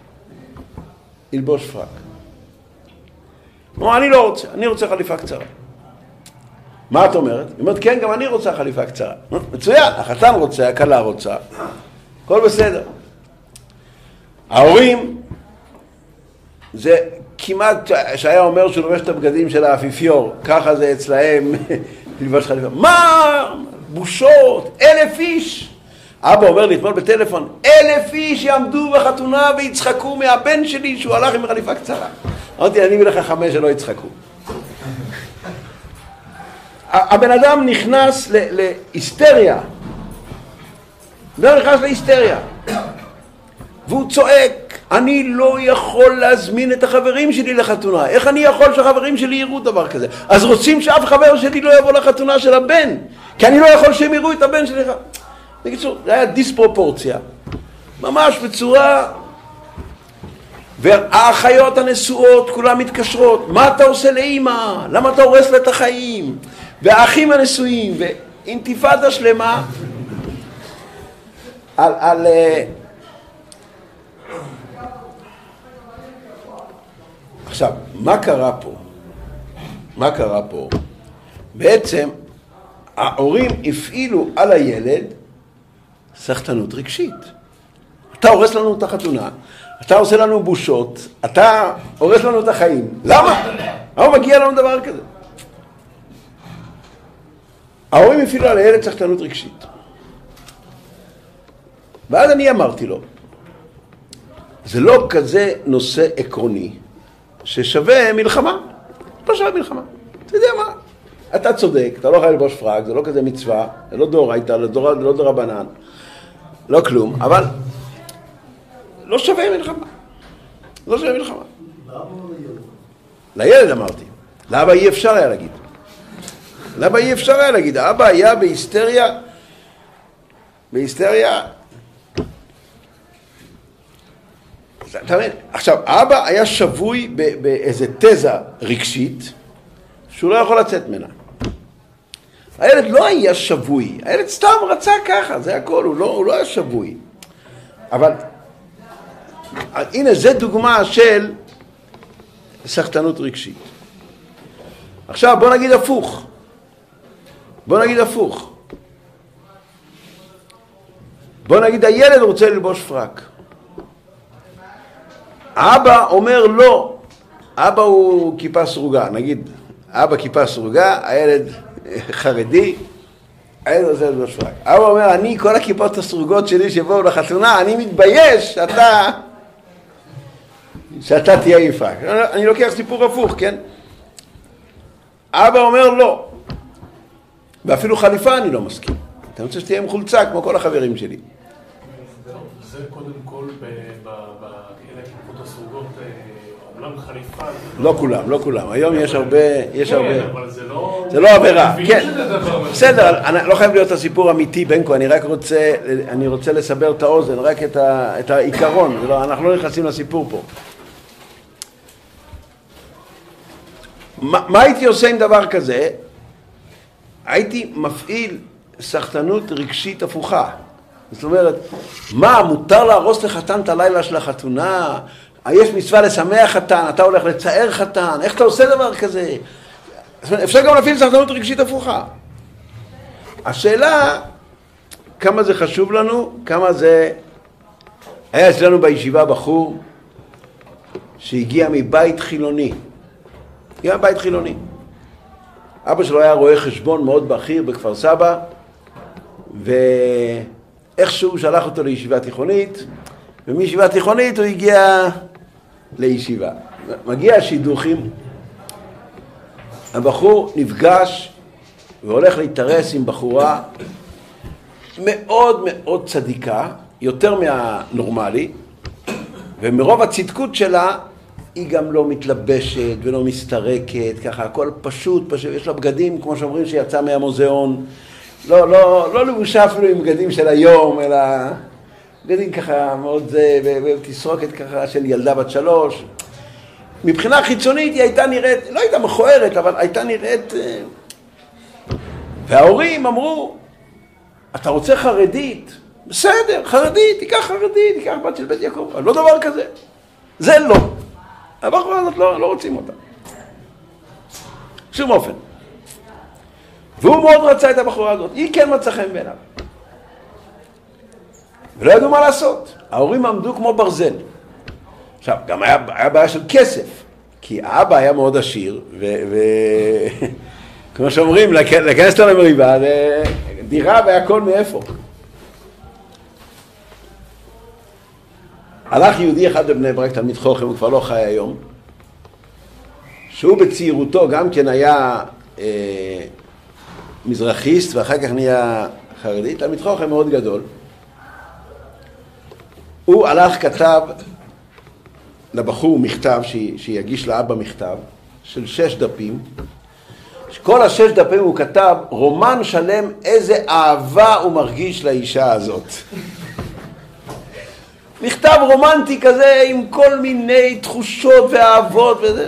ללבוש פרק. הוא אומר, אני לא רוצה, אני רוצה חליפה קצרה. מה את אומרת? היא אומרת, כן, גם אני רוצה חליפה קצרה. מצוין, החתן רוצה, הכלה רוצה, הכל בסדר. ההורים, זה כמעט שהיה אומר שהוא לובש את הבגדים של האפיפיור, ככה זה אצלהם, ללבוש חליפה. מה? בושות, אלף איש. אבא אומר לי אתמול בטלפון, אלף איש יעמדו בחתונה ויצחקו מהבן שלי שהוא הלך עם חליפה קצרה. אמרתי, אני ולך חמש שלא יצחקו. הבן אדם נכנס להיסטריה. הוא נכנס להיסטריה. והוא צועק, אני לא יכול להזמין את החברים שלי לחתונה. איך אני יכול שהחברים שלי יראו דבר כזה? אז רוצים שאף חבר שלי לא יבוא לחתונה של הבן. כי אני לא יכול שהם יראו את הבן שלי. בקיצור, זה היה דיספרופורציה. ממש בצורה... והאחיות הנשואות כולם מתקשרות, מה אתה עושה לאמא? למה אתה הורס לה את החיים? והאחים הנשואים, ואינתיפאדה שלמה על... על עכשיו, מה קרה פה? מה קרה פה? בעצם ההורים הפעילו על הילד סחטנות רגשית. אתה הורס לנו את החתונה, אתה עושה לנו בושות, אתה הורס לנו את החיים. למה? למה מגיע לנו דבר כזה? ההורים הפעילו על הילד סחטנות רגשית. ואז אני אמרתי לו, זה לא כזה נושא עקרוני ששווה מלחמה. לא שווה מלחמה. אתה יודע מה? אתה צודק, אתה לא חייב ללבוש פרק, זה לא כזה מצווה, זה לא דאורייתא, לא דור, לא דרבנן, לא כלום, אבל לא שווה מלחמה. לא שווה מלחמה. לילד אמרתי. לאבא אי אפשר היה להגיד. לאבא אי אפשר היה להגיד. האבא היה בהיסטריה, בהיסטריה. אתה מבין? עכשיו, האבא היה שבוי באיזה תזה רגשית שהוא לא יכול לצאת ממנה. הילד לא היה שבוי, הילד סתם רצה ככה, זה הכל, הוא לא, הוא לא היה שבוי. אבל הנה, זה דוגמה של סחטנות רגשית. עכשיו בוא נגיד הפוך. בוא נגיד הפוך. בוא נגיד הילד רוצה ללבוש פרק. אבא אומר לא. אבא הוא כיפה סרוגה, נגיד. אבא כיפה סרוגה, הילד חרדי, הילד רוצה ללבוש פרק. אבא אומר, אני כל הכיפות הסרוגות שלי שבאו לחתונה, אני מתבייש שאתה... שאתה תהיה עם פרק. אני לוקח סיפור הפוך, כן? אבא אומר לא. ואפילו חליפה אני לא מסכים. אתה רוצה שתהיה עם חולצה כמו כל החברים שלי. זה קודם כל באלה הכיפות הסרוגות, אומנם חליפה... לא כולם, לא כולם. היום יש הרבה... כן, אבל זה לא... זה לא עבירה, כן. בסדר, לא חייב להיות הסיפור אמיתי, בנקו, אני רק רוצה, אני רוצה לסבר את האוזן, רק את העיקרון. אנחנו לא נכנסים לסיפור פה. מה הייתי עושה עם דבר כזה? הייתי מפעיל סחטנות רגשית הפוכה. זאת אומרת, מה, מותר להרוס לחתן את הלילה של החתונה? יש מצווה לשמח חתן, אתה הולך לצער חתן, איך אתה עושה דבר כזה? אפשר גם להפעיל סחטנות רגשית הפוכה. השאלה, כמה זה חשוב לנו, כמה זה... היה אצלנו בישיבה בחור שהגיע מבית חילוני. הגיע מבית חילוני. אבא שלו היה רואה חשבון מאוד בכיר בכפר סבא, ואיכשהו שלח אותו לישיבה תיכונית, ומישיבה תיכונית הוא הגיע לישיבה. מגיע השידוכים, הבחור נפגש והולך להתארס עם בחורה מאוד מאוד צדיקה, יותר מהנורמלי, ומרוב הצדקות שלה היא גם לא מתלבשת ולא מסתרקת, ככה הכל פשוט, פשוט, יש לה בגדים כמו שאומרים שיצא מהמוזיאון, לא, לא, לא לבושה אפילו עם בגדים של היום, אלא בגדים ככה מאוד זה, ותסרוקת ככה של ילדה בת שלוש. מבחינה חיצונית היא הייתה נראית, לא הייתה מכוערת, אבל הייתה נראית... וההורים אמרו, אתה רוצה חרדית? בסדר, חרדית, תיקח חרדית, תיקח בת של בית יעקב, אבל לא דבר כזה. זה לא. הבחורה הזאת לא, לא רוצים אותה. שום אופן. והוא מאוד רצה את הבחורה הזאת, היא כן מצא חן בעיניו. ולא ידעו מה לעשות. ההורים עמדו כמו ברזל. עכשיו, גם היה, היה בעיה של כסף, כי האבא היה מאוד עשיר, ו... ו... כמו שאומרים, להיכנס לו למריבה, דירה והכל מאיפה. הלך יהודי אחד בבני ברק, תלמיד חוכם, הוא כבר לא חי היום, שהוא בצעירותו גם כן היה אה, מזרחיסט, ואחר כך נהיה חרדי, תלמיד חוכם מאוד גדול. הוא הלך, כתב לבחור מכתב, ש... שיגיש לאבא מכתב, של שש דפים, כל השש דפים הוא כתב רומן שלם איזה אהבה הוא מרגיש לאישה הזאת. מכתב רומנטי כזה עם כל מיני תחושות ואהבות וזה.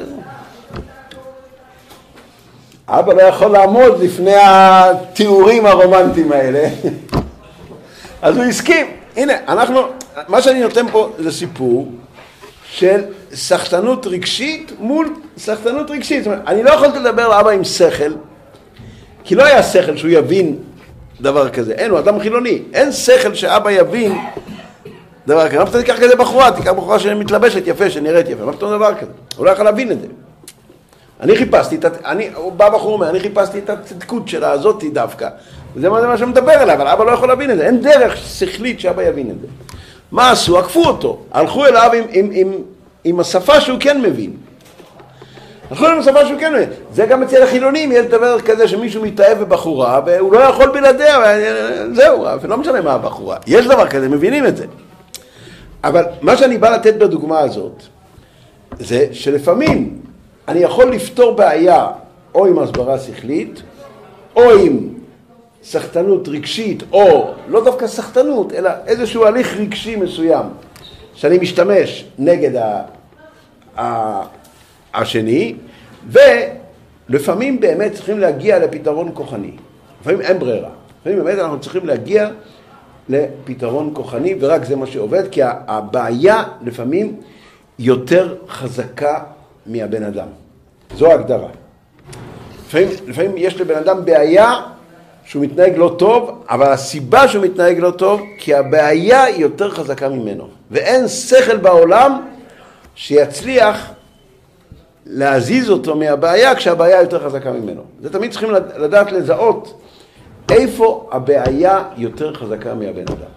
אבא לא יכול לעמוד לפני התיאורים הרומנטיים האלה. אז הוא הסכים. הנה, אנחנו, מה שאני נותן פה זה סיפור של סחטנות רגשית מול סחטנות רגשית. זאת אומרת, אני לא יכולתי לדבר לאבא עם שכל, כי לא היה שכל שהוא יבין דבר כזה. אין, הוא אדם חילוני. אין שכל שאבא יבין דבר כזה. מה פתאום תיקח כזה בחורה? תיקח בחורה שמתלבשת יפה, שנראית יפה. מה פתאום דבר כזה? הוא לא יכול להבין את זה. אני חיפשתי, אני, הוא בא בחור אומר, אני חיפשתי את הצדקות שלה הזאת דווקא. וזה מה, זה מה שמדבר עליו, אבל אבא לא יכול להבין את זה. אין דרך שכלית שאבא יבין את זה. מה עשו? עקפו אותו. הלכו אליו עם, עם, עם, עם השפה שהוא כן מבין. הלכו עם השפה שהוא כן מבין. זה גם אצל החילונים, יש דבר כזה שמישהו מתאהב בבחורה, והוא לא יכול בלעדיה, זהו, ולא משנה מה הבחורה. יש דבר כזה, מבינים את זה. אבל מה שאני בא לתת בדוגמה הזאת, זה שלפעמים אני יכול לפתור בעיה או עם הסברה שכלית, או עם סחטנות רגשית, או לא דווקא סחטנות, אלא איזשהו הליך רגשי מסוים, שאני משתמש נגד ה, ה, השני, ולפעמים באמת צריכים להגיע לפתרון כוחני. לפעמים אין ברירה. לפעמים באמת אנחנו צריכים להגיע לפתרון כוחני, ורק זה מה שעובד, כי הבעיה לפעמים יותר חזקה מהבן אדם. זו ההגדרה. לפעמים, לפעמים יש לבן אדם בעיה שהוא מתנהג לא טוב, אבל הסיבה שהוא מתנהג לא טוב, כי הבעיה היא יותר חזקה ממנו. ואין שכל בעולם שיצליח להזיז אותו מהבעיה כשהבעיה יותר חזקה ממנו. זה תמיד צריכים לדעת לזהות איפה הבעיה יותר חזקה מהבן אדם.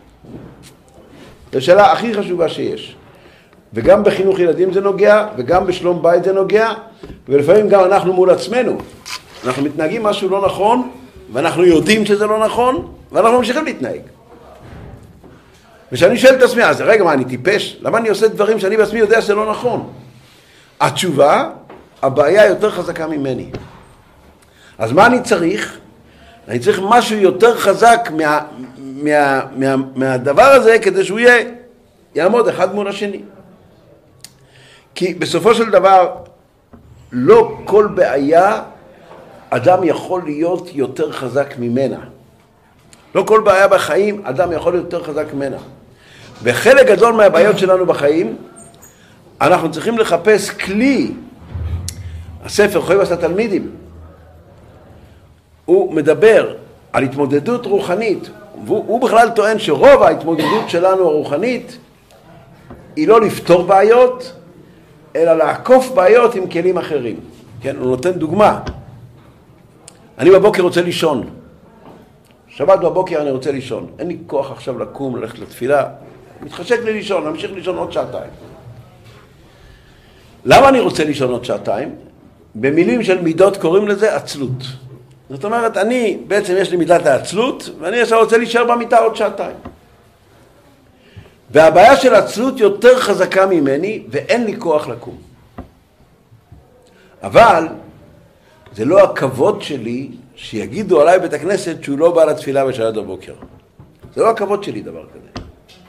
זו השאלה הכי חשובה שיש. וגם בחינוך ילדים זה נוגע, וגם בשלום בית זה נוגע, ולפעמים גם אנחנו מול עצמנו. אנחנו מתנהגים משהו לא נכון, ואנחנו יודעים שזה לא נכון, ואנחנו ממשיכים להתנהג. ושאני שואל את עצמי, אז רגע, מה, אני טיפש? למה אני עושה דברים שאני בעצמי יודע שזה לא נכון? התשובה, הבעיה יותר חזקה ממני. אז מה אני צריך? אני צריך משהו יותר חזק מה, מה, מה, מהדבר הזה, כדי שהוא יהיה, יעמוד אחד מול השני. כי בסופו של דבר, לא כל בעיה אדם יכול להיות יותר חזק ממנה. לא כל בעיה בחיים אדם יכול להיות יותר חזק ממנה. וחלק גדול מהבעיות שלנו בחיים, אנחנו צריכים לחפש כלי. הספר חויבס התלמידים, הוא מדבר על התמודדות רוחנית, והוא בכלל טוען שרוב ההתמודדות שלנו הרוחנית היא לא לפתור בעיות, אלא לעקוף בעיות עם כלים אחרים. כן, הוא נותן דוגמה. אני בבוקר רוצה לישון. שבת בבוקר אני רוצה לישון. אין לי כוח עכשיו לקום, ללכת לתפילה. מתחשק לי לישון, נמשיך לישון עוד שעתיים. למה אני רוצה לישון עוד שעתיים? במילים של מידות קוראים לזה עצלות. זאת אומרת, אני, בעצם יש לי מידת העצלות, ואני עכשיו רוצה להישאר במיטה עוד שעתיים. והבעיה של עצלות יותר חזקה ממני, ואין לי כוח לקום. אבל זה לא הכבוד שלי שיגידו עליי בית הכנסת שהוא לא בא לתפילה בשעת הבוקר. זה לא הכבוד שלי דבר כזה.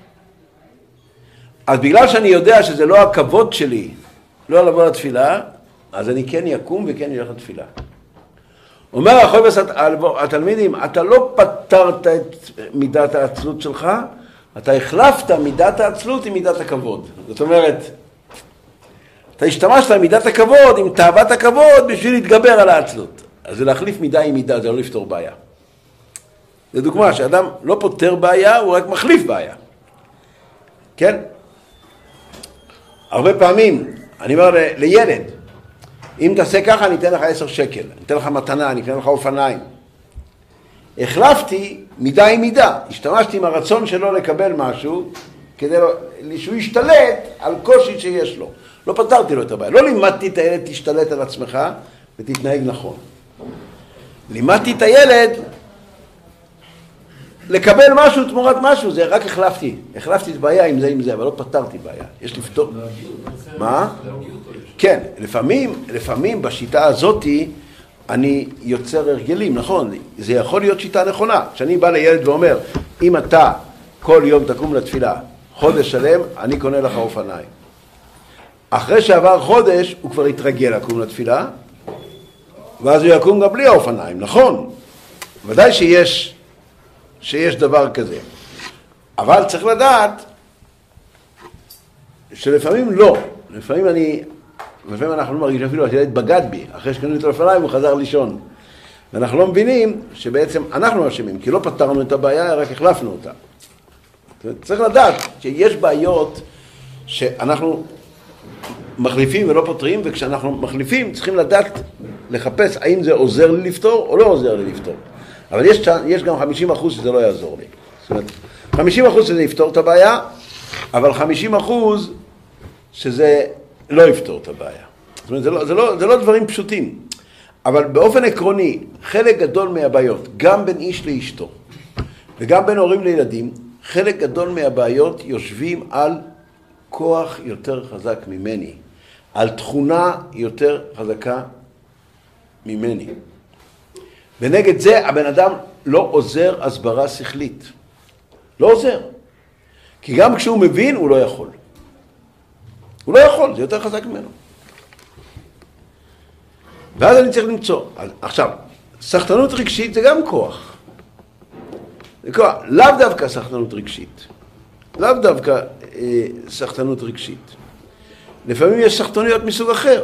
אז בגלל שאני יודע שזה לא הכבוד שלי לא לבוא לתפילה, אז אני כן יקום וכן ילך לתפילה. אומר החויבס התלמידים, אתה לא פתרת את מידת העצלות שלך, אתה החלפת מידת העצלות עם מידת הכבוד. זאת אומרת, אתה השתמשת במידת הכבוד עם תאוות הכבוד בשביל להתגבר על העצלות. אז זה להחליף מידה עם מידה, זה לא לפתור בעיה. זו דוגמה שאדם לא פותר בעיה, הוא רק מחליף בעיה. כן? הרבה פעמים, אני אומר לילד, אם תעשה ככה אני אתן לך עשר שקל, אני אתן לך מתנה, אני אתן לך אופניים. החלפתי מידה עם מידה, השתמשתי עם הרצון שלו לקבל משהו, כדי שהוא ישתלט על קושי שיש לו. לא פתרתי לו את הבעיה, לא לימדתי את הילד תשתלט על עצמך ותתנהג נכון. לימדתי את הילד לקבל משהו תמורת משהו, זה רק החלפתי. החלפתי את בעיה עם זה עם זה, אבל לא פתרתי בעיה. יש לפתור. מה? כן, לפעמים, לפעמים בשיטה הזאת אני יוצר הרגלים, נכון? זה יכול להיות שיטה נכונה. כשאני בא לילד ואומר, אם אתה כל יום תקום לתפילה, חודש שלם, אני קונה לך אופניים. אחרי שעבר חודש, הוא כבר יתרגל לקום לתפילה, ואז הוא יקום גם בלי האופניים, נכון? ודאי שיש, שיש דבר כזה. אבל צריך לדעת שלפעמים לא. לפעמים אני, לפעמים אנחנו לא מרגישים אפילו, הילד בגד בי, אחרי שקנו את האופניים הוא חזר לישון. ואנחנו לא מבינים שבעצם אנחנו אשמים, כי לא פתרנו את הבעיה, רק החלפנו אותה. צריך לדעת שיש בעיות שאנחנו מחליפים ולא פותרים, וכשאנחנו מחליפים צריכים לדעת לחפש האם זה עוזר לי לפתור או לא עוזר לי לפתור. אבל יש, יש גם חמישים אחוז שזה לא יעזור לי. זאת אומרת, חמישים אחוז שזה יפתור את הבעיה, אבל חמישים אחוז שזה לא יפתור את הבעיה. זאת אומרת, זה לא, זה לא, זה לא דברים פשוטים. אבל באופן עקרוני, חלק גדול מהבעיות, גם בין איש לאשתו, וגם בין הורים לילדים, חלק גדול מהבעיות יושבים על כוח יותר חזק ממני, על תכונה יותר חזקה ממני. ונגד זה הבן אדם לא עוזר הסברה שכלית. לא עוזר. כי גם כשהוא מבין הוא לא יכול. הוא לא יכול, זה יותר חזק ממנו. ואז אני צריך למצוא. עכשיו, סחטנות רגשית זה גם כוח. זה כוח, לאו דווקא סחטנות רגשית. לאו דווקא אה, סחטנות רגשית. לפעמים יש סחטנויות מסוג אחר.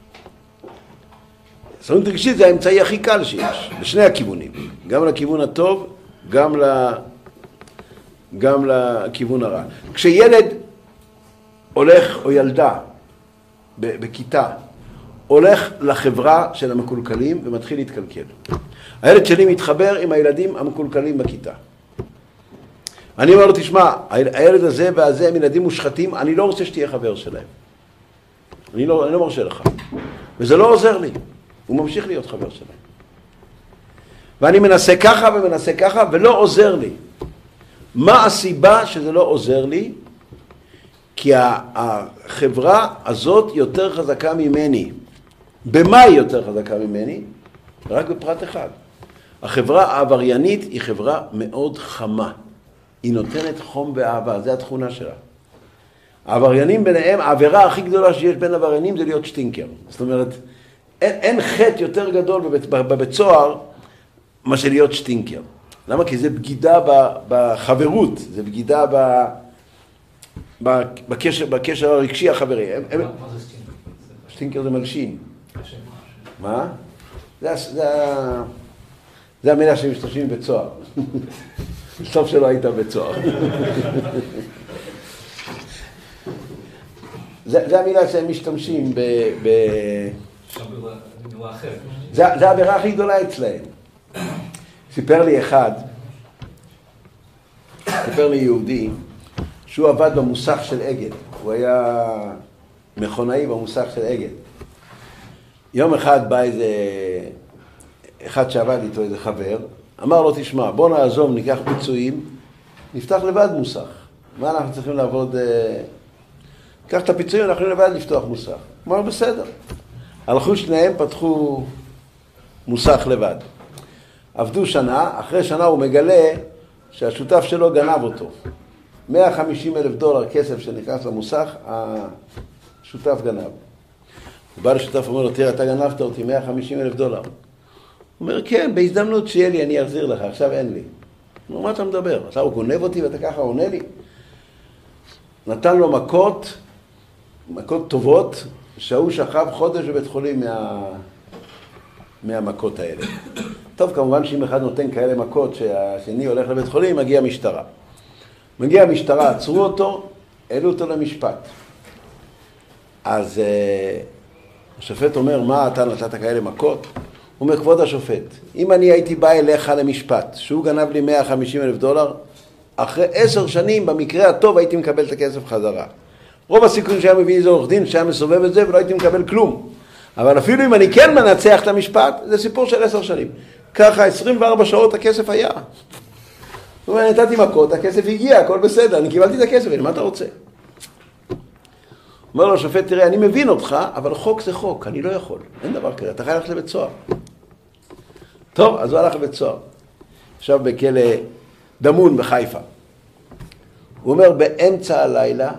סחטנות רגשית זה האמצעי הכי קל שיש, לשני הכיוונים. גם לכיוון הטוב, גם, ל... גם לכיוון הרע. כשילד הולך, או ילדה, בכיתה, הולך לחברה של המקולקלים ומתחיל להתקלקל. הילד שלי מתחבר עם הילדים המקולקלים בכיתה. אני אומר לו, תשמע, הילד הזה והזה הם ילדים מושחתים, אני לא רוצה שתהיה חבר שלהם. אני לא, אני לא מרשה לך. וזה לא עוזר לי. הוא ממשיך להיות חבר שלהם. ואני מנסה ככה ומנסה ככה, ולא עוזר לי. מה הסיבה שזה לא עוזר לי? כי החברה הזאת יותר חזקה ממני. במה היא יותר חזקה ממני? רק בפרט אחד. החברה העבריינית היא חברה מאוד חמה. היא נותנת חום ואהבה, זה התכונה שלה. העבריינים ביניהם, העבירה הכי גדולה שיש בין עבריינים זה להיות שטינקר. זאת אומרת, אין, אין חטא יותר גדול בבית, בבית סוהר מאשר להיות שטינקר. למה? כי זה בגידה בחברות, זה בגידה ב, בקשר, בקשר הרגשי החברי. הם, הם... מה זה שטינקר? שטינקר זה מלשין. מה? זה, זה, זה המילה שמשתמשים בבית סוהר. סוף שלא היית בבית סוהר. זה, זה המילה שהם משתמשים ב... ב... זה, זה העבירה הכי גדולה אצלהם. סיפר לי אחד, סיפר לי יהודי, שהוא עבד במוסך של אגד. הוא היה מכונאי במוסך של אגד. יום אחד בא איזה, אחד שעבד איתו איזה חבר, אמר לו, תשמע, בוא נעזוב, ניקח פיצויים, נפתח לבד מוסך. מה אנחנו צריכים לעבוד... קח את הפיצויים, אנחנו לבד לפתוח מוסך. אמר, בסדר. הלכו שניהם, פתחו מוסך לבד. עבדו שנה, אחרי שנה הוא מגלה שהשותף שלו גנב אותו. מאה וחמישים אלף דולר כסף שנכנס למוסך, השותף גנב. הוא בא לשותף ואומר לו, תראה, אתה גנבת אותי מאה וחמישים אלף דולר. הוא אומר, כן, בהזדמנות שיהיה לי, אני אחזיר לך, עכשיו אין לי. הוא אומר, מה אתה מדבר? אתה הוא גונב אותי ואתה ככה עונה לי? נתן לו מכות, מכות טובות, שהוא שכב חודש בבית חולים מה... מהמכות האלה. טוב, כמובן שאם אחד נותן כאלה מכות שהשני הולך לבית חולים, מגיע משטרה. מגיע המשטרה, עצרו אותו, העלו אותו למשפט. אז uh, השופט אומר, מה אתה נתת כאלה מכות? הוא אומר, כבוד השופט, אם אני הייתי בא אליך למשפט, שהוא גנב לי מאה וחמישים אלף דולר, אחרי עשר שנים, במקרה הטוב, הייתי מקבל את הכסף חזרה. רוב הסיכון שהיה מביא איזה עורך דין, שהיה מסובב את זה, ולא הייתי מקבל כלום. אבל אפילו אם אני כן מנצח את המשפט, זה סיפור של עשר שנים. ככה עשרים וארבע שעות הכסף היה. זאת אומרת, נתתי מכות, הכסף הגיע, הכל בסדר, אני קיבלתי את הכסף, מה אתה רוצה? אומר לו השופט, תראה, אני מבין אותך, אבל חוק זה חוק, אני לא יכול. אין דבר כזה, אתה חייב ללכת לבית סוהר. טוב, אז הוא הלך לבית סוהר. עכשיו בכלא דמון בחיפה. הוא אומר, באמצע הלילה,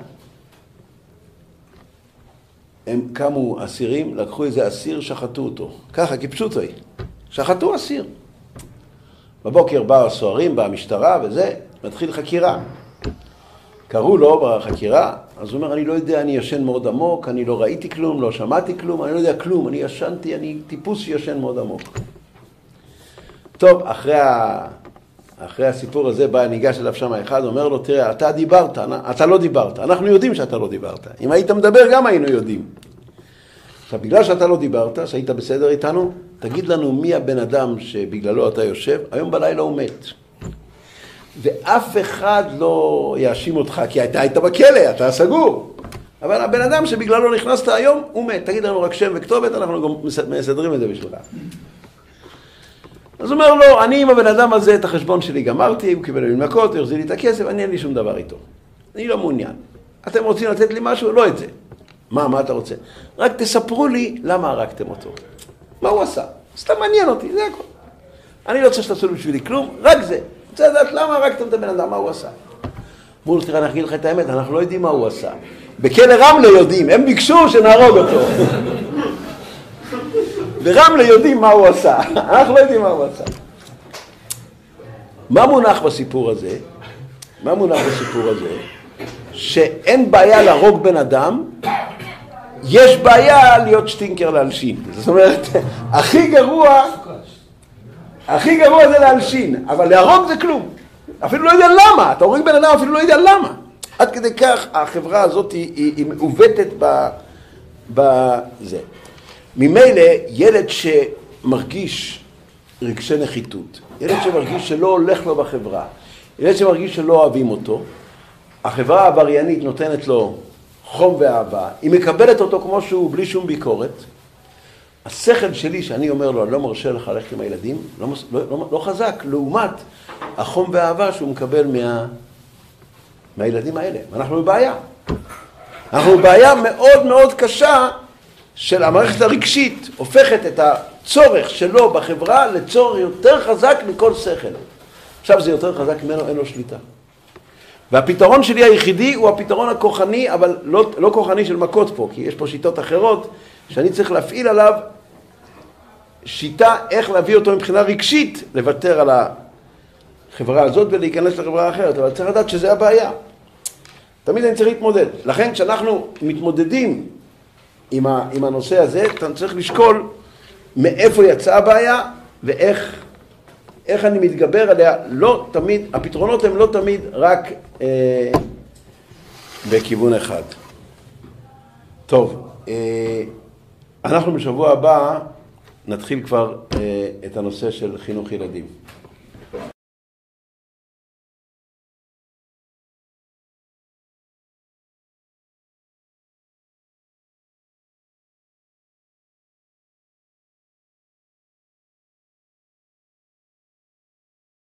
הם קמו אסירים, לקחו איזה אסיר, שחטו אותו. ככה, כפשוטו היא. שחטו אסיר. בבוקר באו הסוהרים, באה המשטרה וזה, מתחיל חקירה. קראו לו בחקירה, אז הוא אומר, אני לא יודע, אני ישן מאוד עמוק, אני לא ראיתי כלום, לא שמעתי כלום, אני לא יודע כלום, אני ישנתי, אני טיפוס שישן מאוד עמוק. טוב, אחרי, ה... אחרי הסיפור הזה בא, ניגש אליו שם אחד, אומר לו, תראה, אתה דיברת, אתה לא דיברת, אנחנו יודעים שאתה לא דיברת. אם היית מדבר, גם היינו יודעים. עכשיו, בגלל שאתה לא דיברת, שהיית בסדר איתנו, תגיד לנו מי הבן אדם שבגללו אתה יושב, היום בלילה הוא מת. ואף אחד לא יאשים אותך, כי אתה היית בכלא, אתה סגור. אבל הבן אדם שבגללו נכנסת היום, הוא מת. תגיד לנו רק שם וכתובת, אנחנו גם מסדרים את זה בשבילך. אז הוא אומר לו, אני עם הבן אדם הזה את החשבון שלי גמרתי, הוא קיבל לי מכות, הוא יחזיר לי את הכסף, אני אין לי שום דבר איתו. אני לא מעוניין. אתם רוצים לתת לי משהו? לא את זה. מה, מה אתה רוצה? רק תספרו לי למה הרגתם אותו. מה הוא עשה? סתם מעניין אותי, זה הכל. אני לא צריך שתעשו לי בשבילי כלום, רק זה. רוצה לדעת למה הרגתם את הבן אדם, מה הוא עשה. אמרו לו, תראה, אני אגיד לך את האמת, אנחנו לא יודעים מה הוא עשה. בכלא רמלה יודעים, הם ביקשו שנהרוג אותו. ברמלה יודעים מה הוא עשה, אנחנו לא יודעים מה הוא עשה. מה מונח בסיפור הזה? מה מונח בסיפור הזה? שאין בעיה להרוג בן אדם, יש בעיה להיות שטינקר להלשין. זאת אומרת, הכי גרוע, הכי גרוע זה להלשין, אבל להרוג זה כלום. אפילו לא יודע למה, אתה הורג בן אדם אפילו לא יודע למה. עד כדי כך החברה הזאת היא, היא, היא מעוותת בזה. ממילא ילד שמרגיש רגשי נחיתות, ילד שמרגיש שלא הולך לו בחברה, ילד שמרגיש שלא אוהבים אותו, החברה העבריינית נותנת לו חום ואהבה, היא מקבלת אותו כמו שהוא בלי שום ביקורת. השכל שלי שאני אומר לו, אני לא מרשה לך ללכת עם הילדים, לא, לא, לא, לא חזק, לעומת החום והאהבה שהוא מקבל מה, מהילדים האלה. אנחנו בבעיה. אנחנו בבעיה מאוד מאוד קשה של המערכת הרגשית, הופכת את הצורך שלו בחברה לצורך יותר חזק מכל שכל. עכשיו זה יותר חזק ממנו, אין לו שליטה. והפתרון שלי היחידי הוא הפתרון הכוחני, אבל לא, לא כוחני של מכות פה, כי יש פה שיטות אחרות שאני צריך להפעיל עליו שיטה איך להביא אותו מבחינה רגשית, לוותר על החברה הזאת ולהיכנס לחברה אחרת, אבל צריך לדעת שזה הבעיה. תמיד אני צריך להתמודד. לכן כשאנחנו מתמודדים עם, ה, עם הנושא הזה, אתה צריך לשקול מאיפה יצאה הבעיה ואיך איך אני מתגבר עליה. לא תמיד, הפתרונות הם לא תמיד רק אה, בכיוון אחד. טוב, אה, אנחנו בשבוע הבא נתחיל כבר אה, את הנושא של חינוך ילדים.